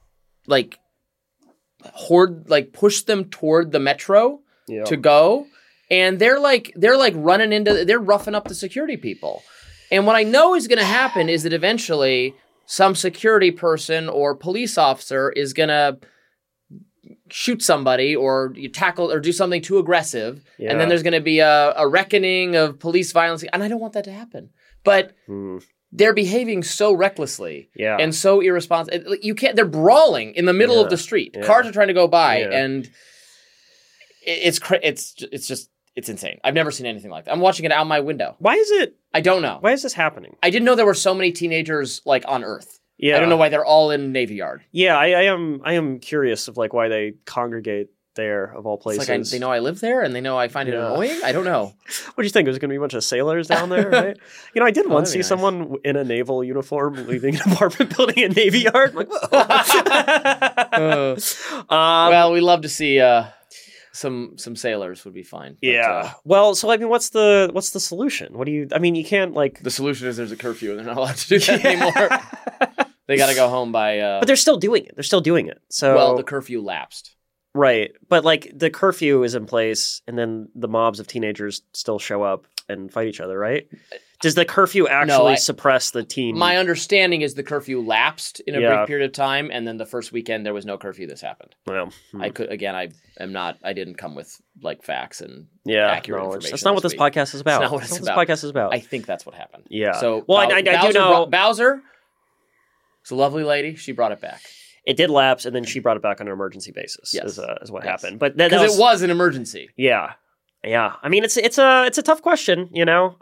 push them toward the metro to go, and they're roughing up the security people. And what I know is going to happen is that eventually some security person or police officer is going to shoot somebody or you tackle or do something too aggressive, and then there's going to be a reckoning of police violence, and I don't want that to happen. But they're behaving so recklessly and so irresponsible. You can't. They're brawling in the middle of the street. Cars are trying to go by, and it's insane. I've never seen anything like that. I'm watching it out my window. Why is it? I don't know. Why is this happening? I didn't know there were so many teenagers on Earth. Yeah, I don't know why they're all in Navy Yard. Yeah, I am curious of why they congregate there of all places. It's they know I live there and they know I find it annoying. I don't know. What do you think? There's going to be a bunch of sailers down there, right? I did once see someone in a naval uniform leaving an apartment building in Navy Yard. I'm like, whoa. Well, we love to see some sailors would be fine. Yeah. Well, so what's the solution? What do you? I mean, you can't The solution is there's a curfew and they're not allowed to do that anymore. They got to go home by. But they're still doing it. So the curfew lapsed. Right, but the curfew is in place, and then the mobs of teenagers still show up and fight each other, right? Does the curfew actually suppress the teen? My understanding is the curfew lapsed in a Yeah. brief period of time, and then the first weekend there was no curfew. This happened. Well, I didn't come with like facts and yeah, accurate knowledge. information. That's not what this week. podcast is about. That's not what it's That's about. what this podcast is about. I think that's what happened. Yeah. So, well, I do know Bowser was a lovely lady. She brought it back. it did lapse, and then she brought it back on an emergency basis. Yes. Is what Yes. happened. But that Because it was an emergency. Yeah. Yeah. I mean, it's a tough question, you know.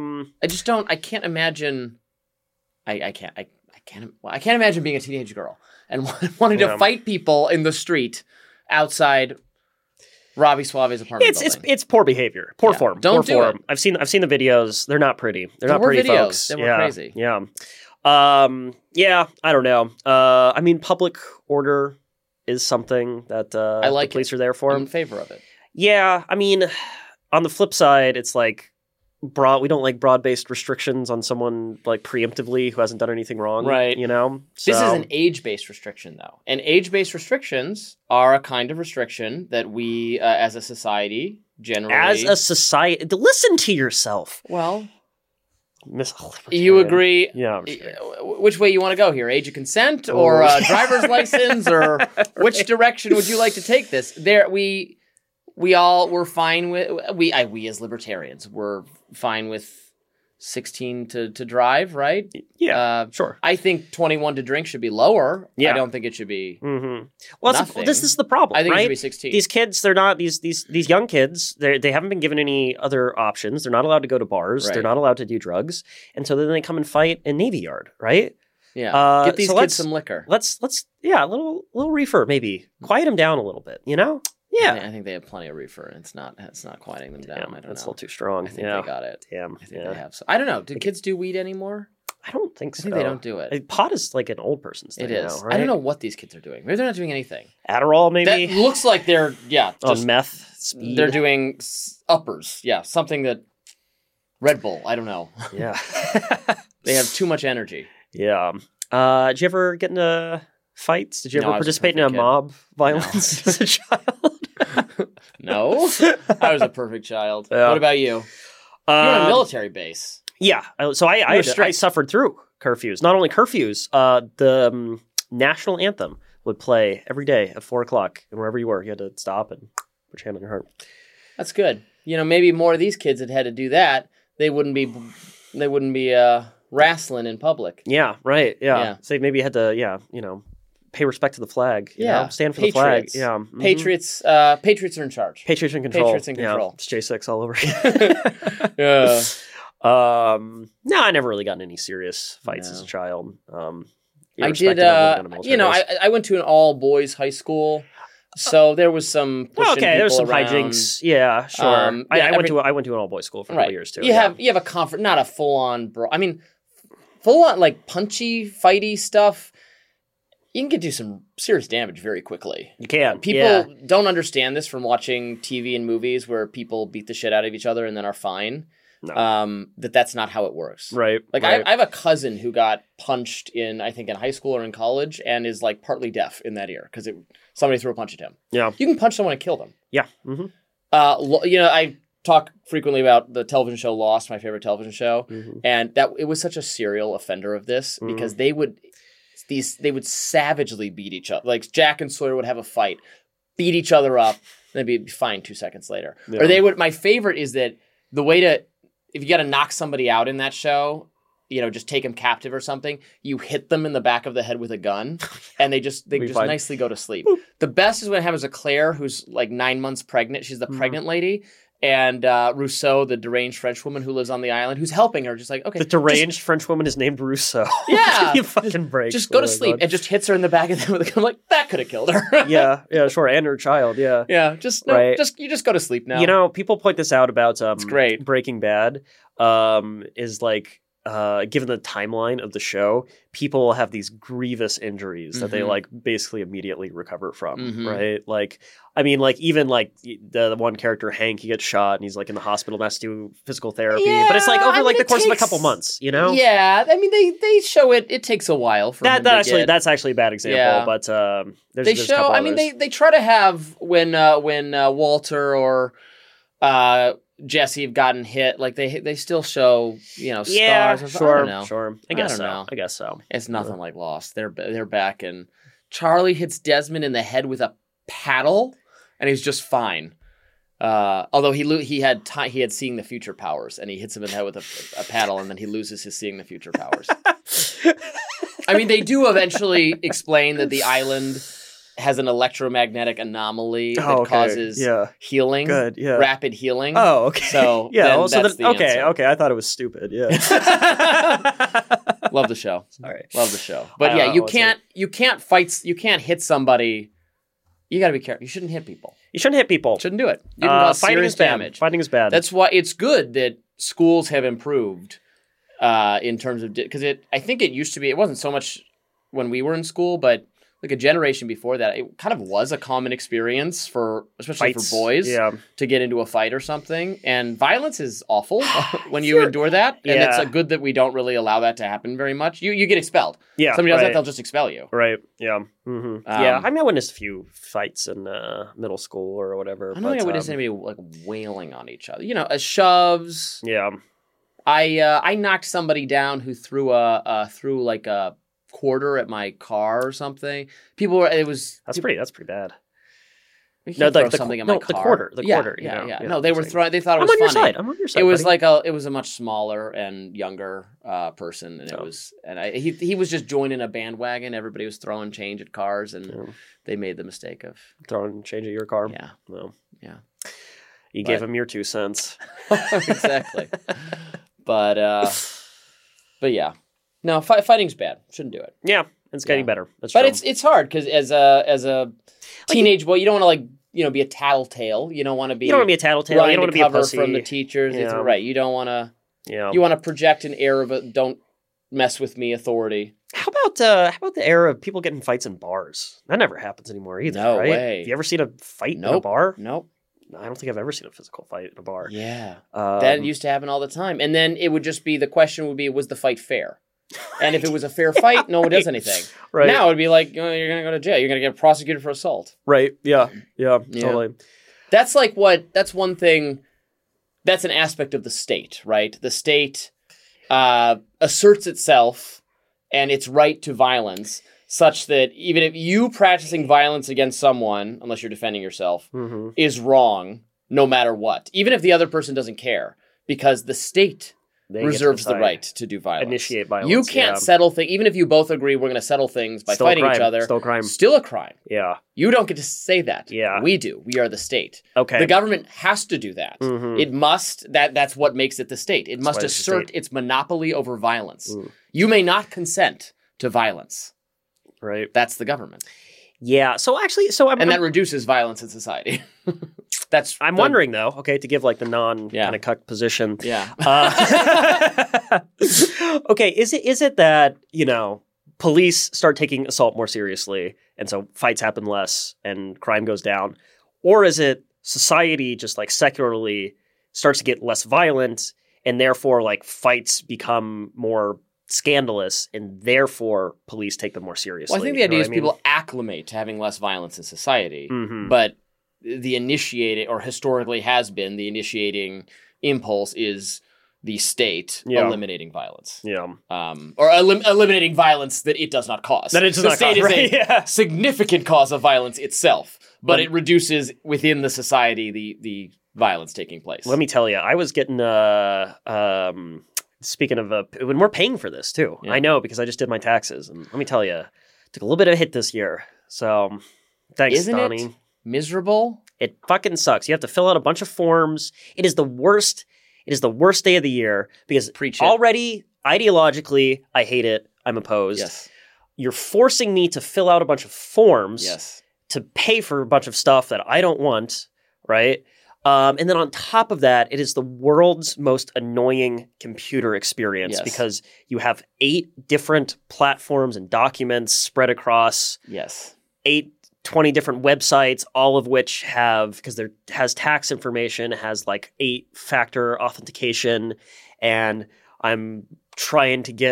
I can't imagine. I can't imagine being a teenage girl and wanting to fight people in the street outside Robbie Suave's apartment building. It's poor behavior, poor form. Don't poor do form. it. I've seen the videos. They're not pretty. They're not were pretty, videos. folks. They were crazy. Yeah. Yeah. I don't know. I mean, public order is something that I like the police are there for. I'm in favor of it. Yeah, I mean, on the flip side, it's like we don't like broad-based restrictions on someone like preemptively who hasn't done anything wrong, Right. You know, This is an age-based restriction, though, and age-based restrictions are a kind of restriction that we, as a society, generally, listen to yourself, well, Miss. you agree. Yeah, I'm sure. Which way you want to go here? Age of consent or driver's license, or which direction would you like to take this? We all were fine with we as libertarians were fine with 16 to drive, right? Yeah, sure. I think 21 to drink should be lower. Yeah. I don't think it should be. Mm-hmm. Well, nothing. this is the problem. I think right? it should be 16. These kids, they're not these young kids. They haven't been given any other options. They're not allowed to go to bars. Right. They're not allowed to do drugs, and so then they come and fight in Navy Yard, right? Yeah, get these so kids some liquor. Let's a little reefer maybe. Quiet them down a little bit, you know? Yeah. I think they have plenty of reefer, and it's not quieting them down. Damn, I don't that's a know. little too strong. I think they got it. Damn. I think they have. So I don't know. Do kids do weed anymore? I don't think so. I think they don't do it. Like, pot is like an old person's thing. It is. Now, right? I don't know what these kids are doing. Maybe they're not doing anything. Adderall, maybe. That looks like they're on meth. Speed. They're doing uppers. Yeah, something that Red Bull. I don't know. Yeah. They have too much energy. Yeah. Did you ever get into fights? Did you ever participate in a mob violence as a child? No, I was a perfect child. Yeah. What about you? You're on a military base. Yeah, so I suffered through curfews. Not only curfews, the national anthem would play every day at 4:00, and wherever you were, you had to stop and put your hand on your heart. That's good. You know, maybe more of these kids had to do that. They wouldn't be wrestling in public. Yeah, right. Yeah. Yeah. So maybe you had to, pay respect to the flag. You know? Stand for Patriots. the flag. Yeah. Mm-hmm. Patriots are in charge. Patriots in control. Patriots in control. Yeah, it's J6 all over. Yeah. No, I never really got in any serious fights as a child. I did. I went to an all boys high school, so there was some. There was some around. hijinks. Yeah, sure. I went to an all boys school for a couple years too. You have a comfort, not a full on full on like punchy, fighty stuff. You can get to some serious damage very quickly. You can. People don't understand this from watching TV and movies where people beat the shit out of each other and then are fine. No. That's not how it works. Right. Like right. I have a cousin who got punched in high school or in college and is like partly deaf in that ear because somebody threw a punch at him. Yeah. You can punch someone and kill them. Yeah. Mm-hmm. I talk frequently about the television show Lost, my favorite television show, and that it was such a serial offender of this because they would savagely beat each other. Like Jack and Sawyer would have a fight, beat each other up, and they'd be fine 2 seconds later. Yeah. Or they would. My favorite is that the way to, if you got to knock somebody out in that show, just take them captive or something, you hit them in the back of the head with a gun, and they just nicely go to sleep. Boop. The best is when it happens to Claire, who's like 9 months pregnant. She's the pregnant lady. And Rousseau, the deranged French woman who lives on the island, who's helping her, just like, okay. The deranged French woman is named Rousseau. Yeah. You fucking break. Just go to sleep. And just hits her in the back of the head with a gun. I'm like, that could have killed her. Yeah, sure. And her child, yeah. Yeah, you just go to sleep now. People point this out about it's great. Breaking Bad is like, given the timeline of the show, people will have these grievous injuries that they like basically immediately recover from, right? Like, I mean, like even like the one character Hank, he gets shot and he's like in the hospital and has to do physical therapy, but it's like over the course of a couple months, Yeah, I mean they show it. It takes a while for that's actually a bad example, but there's a couple others. They try to have when Walter or Jesse have gotten hit. Like they still show scars. Yeah, I don't know. sure. I don't guess so. know. I guess so. It's nothing like Lost. They're back, and Charlie hits Desmond in the head with a paddle, and he's just fine. Although he had seeing the future powers, and he hits him in the head with a paddle, and then he loses his seeing the future powers. I mean, they do eventually explain that the island has an electromagnetic anomaly that causes healing, rapid healing. Oh, okay. So that's the answer. Okay. I thought it was stupid. Yeah. Love the show. All right. Love the show. But you can't fight. You can't hit somebody. You got to be careful. You shouldn't hit people. You shouldn't hit people. Shouldn't do it. You can cause serious damage. Fighting is bad. That's why it's good that schools have improved in terms of because I think it used to be. It wasn't so much when we were in school, but like a generation before that, it kind of was a common experience especially for boys to get into a fight or something. And violence is awful when you endure that. And it's good that we don't really allow that to happen very much. You get expelled. Yeah, somebody does that, they'll just expel you. Right. Yeah. Mm-hmm. I mean, I witnessed a few fights in middle school or whatever. I don't think I witnessed anybody like wailing on each other. Shoves. Yeah. I knocked somebody down who threw like a quarter at my car or something. That's pretty bad. No, like something at my car. The quarter. Yeah. No, they were throwing. They thought it was funny. I'm on your side. It was buddy. it was a much smaller and younger person, and he was just joining a bandwagon. Everybody was throwing change at cars, and they made the mistake of throwing change at your car. Yeah. Well, yeah. You gave him your 2 cents. Exactly. But yeah. No, fighting's bad. Shouldn't do it. Yeah, it's getting better. That's but true. it's hard because as a teenage boy, you don't want to be a tattletale. You don't want to be. You don't want to be a tattletale. You don't want to be a pussy from the teachers. Yeah. Right. You don't want to. Yeah. You want to project an air of don't mess with me authority. How about the era of people getting in fights in bars? That never happens anymore either. No right? way. Have you ever seen a fight in a bar? Nope. I don't think I've ever seen a physical fight in a bar. Yeah. That used to happen all the time, and then it would just be was the fight fair? And if it was a fair fight, no one does anything. Right. Now it would be like, you're going to go to jail. You're going to get prosecuted for assault. Right. Yeah. Totally. That's that's one thing, that's an aspect of the state, right? The state asserts itself and its right to violence such that even if you practicing violence against someone, unless you're defending yourself, is wrong no matter what. Even if the other person doesn't care, because the state reserves the right to do violence. Initiate violence. You can't settle things. Even if you both agree we're going to settle things by fighting each other. Still a crime. Still a crime. Yeah. You don't get to say that. Yeah. We do. We are the state. Okay. The government has to do that. It must. That's what makes it the state. It must assert its monopoly over violence. You may not consent to violence. Right. That's the government. Yeah. That reduces violence in society. I'm wondering though. Okay, to give like the non kind of cuck position. Yeah. Okay. Is it that police start taking assault more seriously, and so fights happen less and crime goes down, or is it society just like secularly starts to get less violent, and therefore like fights become more scandalous, and therefore police take them more seriously? Well, I think the idea is people acclimate to having less violence in society, but the initiating, or historically has been, the initiating impulse is the state eliminating violence. Yeah. Or eliminating violence that it does not cause. That it does the not state cause, is right? a significant cause of violence itself, but it reduces within the society the violence taking place. Let me tell you, I was getting speaking of when we're paying for this too. Yeah. I know because I just did my taxes, and let me tell you, took a little bit of a hit this year. So thanks, Donnie. Isn't it miserable? It fucking sucks. You have to fill out a bunch of forms. It is the worst. It is the worst day of the year because already ideologically I hate it. I'm opposed. Yes. You're forcing me to fill out a bunch of forms. Yes. To pay for a bunch of stuff that I don't want, right? And then on top of that, it is the world's most annoying computer experience because you have 8 different platforms and documents spread across 20 different websites, all of which have, because there has tax information, has like 8-factor authentication, and I'm trying to get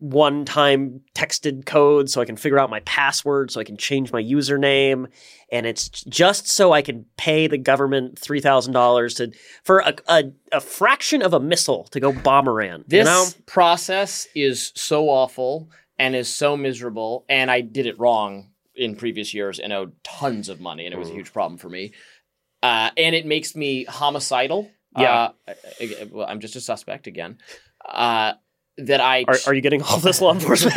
one-time texted code so I can figure out my password, so I can change my username, and it's just so I can pay the government $3,000 for a fraction of a missile to go bomb Iran. This process is so awful and is so miserable, and I did it wrong in previous years and owed tons of money, and it was a huge problem for me. And it makes me homicidal. Yeah. Well, I'm just a suspect again. That I are you getting all this law enforcement?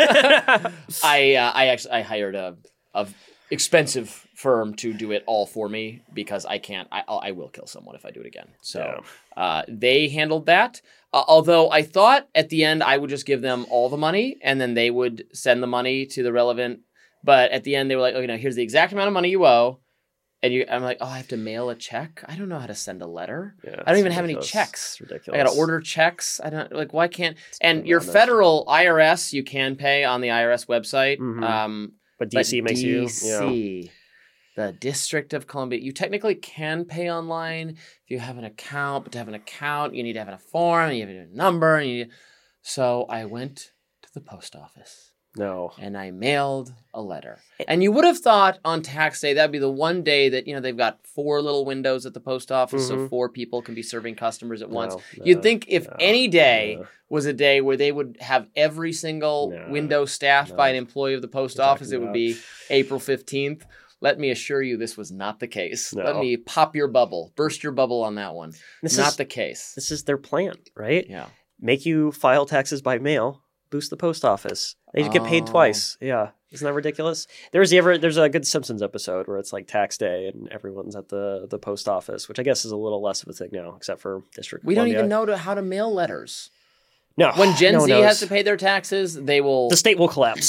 I hired a expensive firm to do it all for me because I can't. I will kill someone if I do it again. So they handled that. Although I thought at the end I would just give them all the money and then they would send the money to the relevant. But at the end they were like, okay, now here's the exact amount of money you owe. And I'm like, oh, I have to mail a check? I don't know how to send a letter. Yeah, I don't even have any checks. It's ridiculous. I got to order checks. I don't like. Why can't? And your federal IRS, you can pay on the IRS website. Mm-hmm. But DC makes you. DC, the District of Columbia, you technically can pay online if you have an account. But to have an account, you need to have a form. And you have a number. So I went to the post office. No. And I mailed a letter. And you would have thought on tax day, that'd be the one day that, they've got 4 little windows at the post office, so 4 people can be serving customers at once. You'd think if any day was a day where they would have every single window staffed by an employee of the post office, it would be April 15th. Let me assure you this was not the case. No. Let me pop your bubble, burst your bubble on that one. Not the case. This is their plan, right? Yeah. Make you file taxes by mail. Boost the post office. They get paid twice. Yeah. Isn't that ridiculous? There's a good Simpsons episode where it's like tax day and everyone's at the post office, which I guess is a little less of a thing now, except for District of Columbia. We don't even know how to mail letters. No. When Gen Z has to pay their taxes, the state will collapse.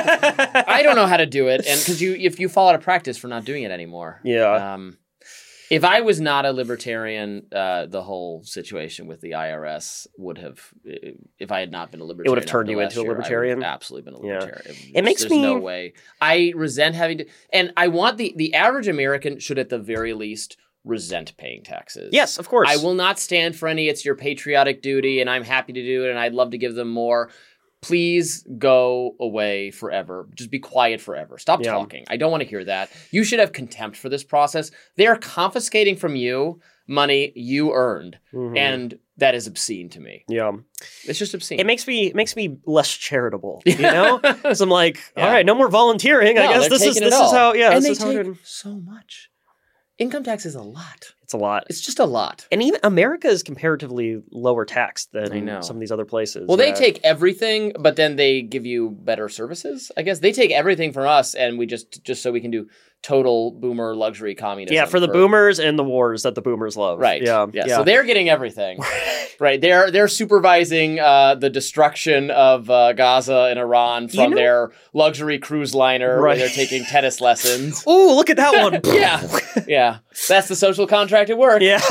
I don't know how to do it, and because if you fall out of practice for not doing it anymore. Yeah. If I was not a libertarian, the whole situation with the IRS would have, if I had not been a libertarian, it would have turned you into a libertarian. I would have absolutely been a libertarian. Yeah. There's no way. I resent having to, and I want the average American should at the very least resent paying taxes. Yes, of course. I will not stand for any, it's your patriotic duty, and I'm happy to do it, and I'd love to give them more. Please go away forever. Just be quiet forever. Stop talking. I don't want to hear that. You should have contempt for this process. They are confiscating from you money you earned, and that is obscene to me. Yeah. It's just obscene. It makes me less charitable, Because I'm like, all right, no more volunteering. I guess this is how, and they take so much. Income tax is a lot. It's a lot. It's just a lot. And even America is comparatively lower taxed than some of these other places. Well, they take everything, but then they give you better services. I guess they take everything from us, and we just so we can do total boomer luxury communism. Yeah, for the boomers and the wars that the boomers love. Right. Yeah. So they're getting everything. Right. They're supervising the destruction of Gaza and Iran from their luxury cruise liner where they're taking tennis lessons. Ooh, look at that one. Yeah. That's the social contract at work. Yeah.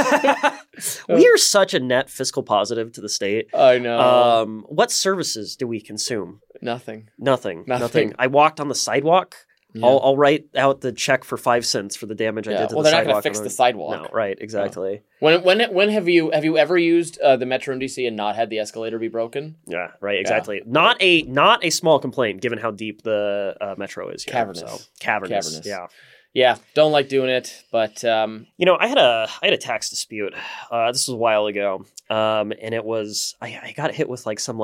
We are such a net fiscal positive to the state. I know. What services do we consume? Nothing. I walked on the sidewalk. Yeah. I'll write out the check for 5 cents for the damage I did to the sidewalk. Well, they're not going to fix the sidewalk. No, right, exactly. Yeah. When have you ever used the Metro in DC and not had the escalator be broken? Yeah, right, exactly. Yeah. Not a small complaint given how deep the Metro is here. Cavernous. Yeah. Yeah, don't like doing it, but I had a tax dispute. This was a while ago, and it was I got hit with it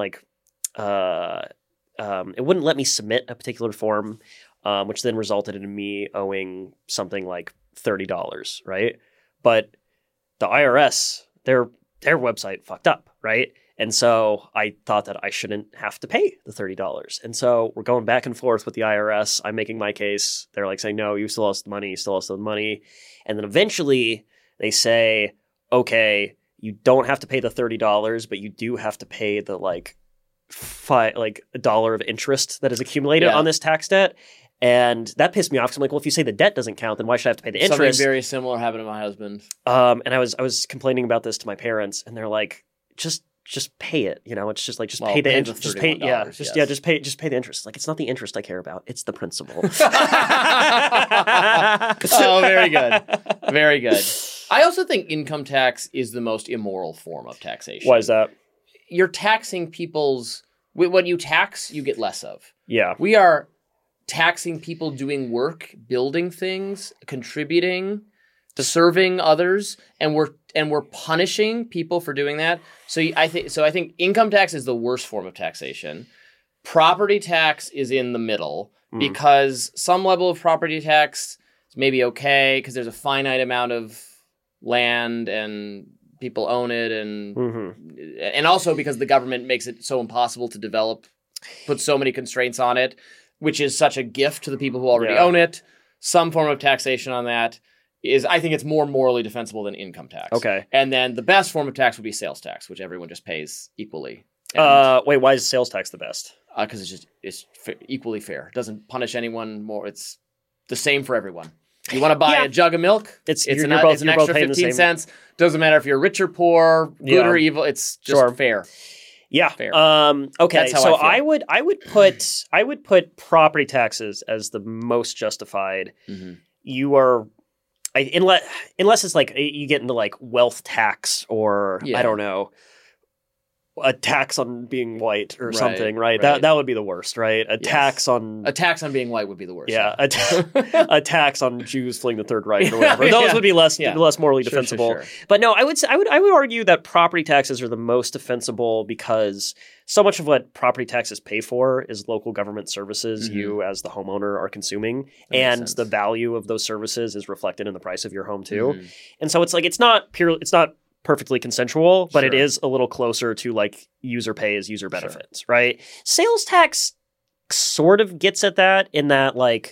wouldn't let me submit a particular form. Which then resulted in me owing something like $30, right? But the IRS, their website fucked up, right? And so I thought that I shouldn't have to pay the $30. And so we're going back and forth with the IRS. I'm making my case. They're like saying, no, you still owe us the money. And then eventually they say, okay, you don't have to pay the $30, but you do have to pay the $1 of interest that is accumulated on this tax debt. And that pissed me off because I'm like, well, if you say the debt doesn't count, then why should I have to pay the interest? Something very similar happened to my husband. And I was complaining about this to my parents, and they're like, just pay it. It's just like pay the interest. Just pay the interest. Like, it's not the interest I care about; it's the principal. Oh, very good, very good. I also think income tax is the most immoral form of taxation. Why is that? You're taxing people's What you tax, you get less of. Yeah. We are taxing people doing work, building things, contributing, serving others, and we're punishing people for doing that. So I think income tax is the worst form of taxation. Property tax is in the middle because some level of property tax is maybe okay because there's a finite amount of land and people own it, and also because the government makes it so impossible to develop, put so many constraints on it, which is such a gift to the people who already own it. Some form of taxation on that is, I think it's more morally defensible than income tax. Okay. And then the best form of tax would be sales tax, which everyone just pays equally. Wait, why is sales tax the best? Because it's equally fair. It doesn't punish anyone more. It's the same for everyone. You want to buy a jug of milk? It's an extra 15 cents. Doesn't matter if you're rich or poor, good or evil. It's just fair. Yeah. Fair. Okay. So I would put property taxes as the most justified. You are, unless it's like you get into like wealth tax or I don't know, a tax on being white or something, right? That would be the worst, right? A tax on being white would be the worst. Yeah, a tax on Jews fleeing the Third Reich or whatever. Those would be less morally defensible. Sure. But no, I would argue that property taxes are the most defensible because so much of what property taxes pay for is local government services you as the homeowner are consuming, and the value of those services is reflected in the price of your home too. And so it's like it's not perfectly consensual, but it is a little closer to like user pay as user benefits, right? Sales tax sort of gets at that in that like,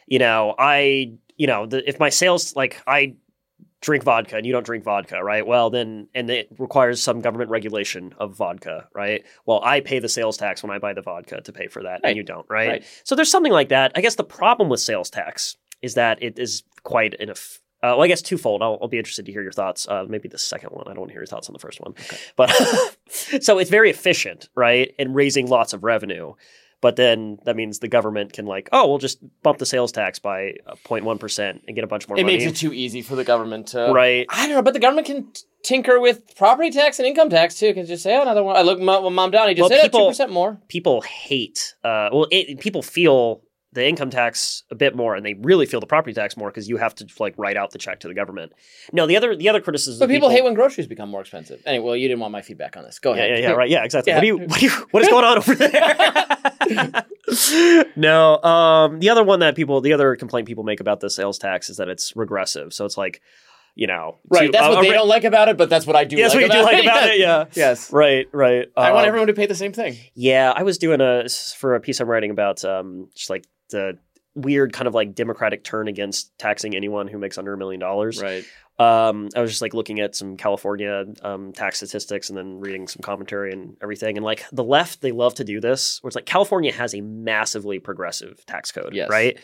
if my sales, like I drink vodka and you don't drink vodka, right? Well, then, and it requires some government regulation of vodka, right? Well, I pay the sales tax when I buy the vodka to pay for that, and you don't, right? So there's something like that. I guess the problem with sales tax is that it is quite well, I guess twofold. I'll be interested to hear your thoughts. Maybe the second one. I don't want to hear your thoughts on the first one. Okay. But so it's very efficient, right? And raising lots of revenue. But then that means the government can like, we'll just bump the sales tax by 0.1% and get a bunch more money. It makes it too easy for the government to... Right. I don't know, but the government can tinker with property tax and income tax too. Can just say, another one. I look Mom down. He just said 2% more. People hate... people feel the income tax a bit more, and they really feel the property tax more because you have to like write out the check to the government. No, the other criticism. But people hate when groceries become more expensive. Anyway, well, you didn't want my feedback on this. Go ahead. Yeah, right. Yeah, exactly. Yeah. What is going on over there? No, the other complaint people make about the sales tax is that it's regressive. So it's like, right. That's what they don't like about it, but that's what I do. That's what you do like about it. Yeah. Yes. Right. I want everyone to pay the same thing. Yeah, I was doing for a piece I'm writing about just like the weird kind of like democratic turn against taxing anyone who makes under $1 million. Right. I was just like looking at some California tax statistics and then reading some commentary and everything. And like the left, they love to do this, where it's like California has a massively progressive tax code. Yes. Right.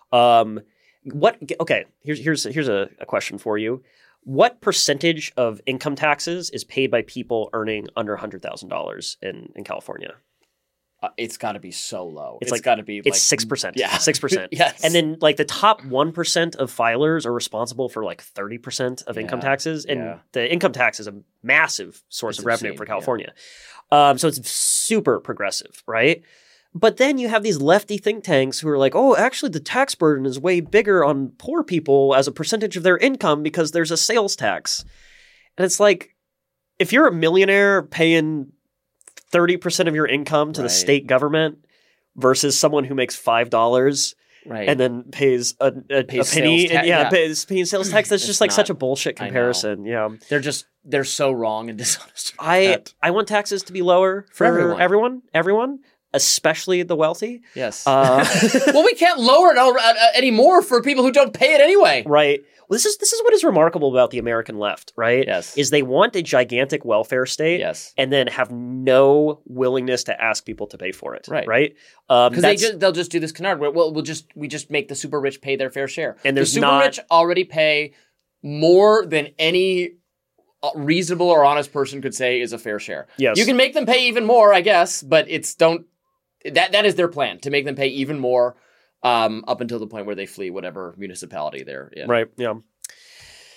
Here's a question for you. What percentage of income taxes is paid by people earning under $100,000 in California? It's got to be so low. It's got to be. It's 6%. Yeah, 6%. Yes. And then like the top 1% of filers are responsible for like 30% of income taxes, and the income tax is a massive source of revenue for California. So it's super progressive, right? But then you have these lefty think tanks who are like, oh, actually the tax burden is way bigger on poor people as a percentage of their income because there's a sales tax. And it's like, if you're a millionaire paying 30% of your income to the state government versus someone who makes $5 and then pays a penny paying sales tax, that's just like such a bullshit comparison. Yeah. They're so wrong and dishonest. I want taxes to be lower for everyone, especially the wealthy. Yes. Well, we can't lower it anymore for people who don't pay it anyway. Right. Well, this is what is remarkable about the American left, right? Yes. Is they want a gigantic welfare state, and then have no willingness to ask people to pay for it, right? Because they'll just do this canard where we just make the super rich pay their fair share, and the super rich already pay more than any reasonable or honest person could say is a fair share. Yes, you can make them pay even more, I guess, but that is their plan, to make them pay even more. Up until the point where they flee whatever municipality they're in. Right, yeah.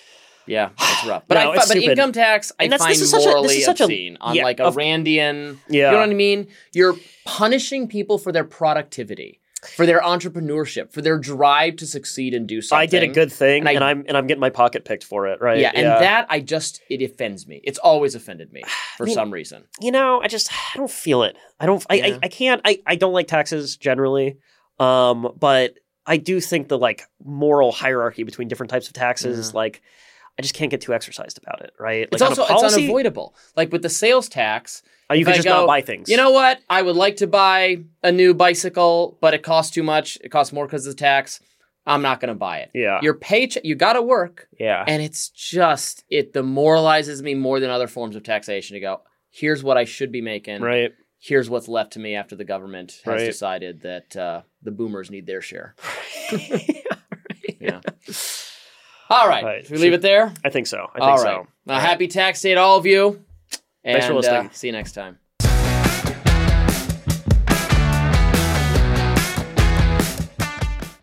Yeah, it's rough. But, No, it's but stupid. income tax, I And this find is such a- morally this is such a- obscene. On yeah, like a Randian, Yeah. you know what I mean? You're punishing people for their productivity, for their entrepreneurship, for their drive to succeed and do something. I did a good thing, and and I'm getting my pocket picked for it, right? Yeah, and that it offends me. It's always offended me for some reason. I don't feel it. I can't. I don't like taxes generally, but I do think the like moral hierarchy between different types of taxes, like I just can't get too exercised about it, right? It's like also it's unavoidable. Like with the sales tax, you can just not buy things. You know what? I would like to buy a new bicycle, but it costs too much. It costs more because of the tax. I'm not going to buy it. Yeah. Your paycheck, you got to work. Yeah. And it's just, it demoralizes me more than other forms of taxation to go, here's what I should be making. Right. Here's what's left to me after the government has Right. decided that the boomers need their share. Yeah. All right. Should we leave it there? I think so. All right. Happy tax day to all of you. And, Thanks for listening. See you next time.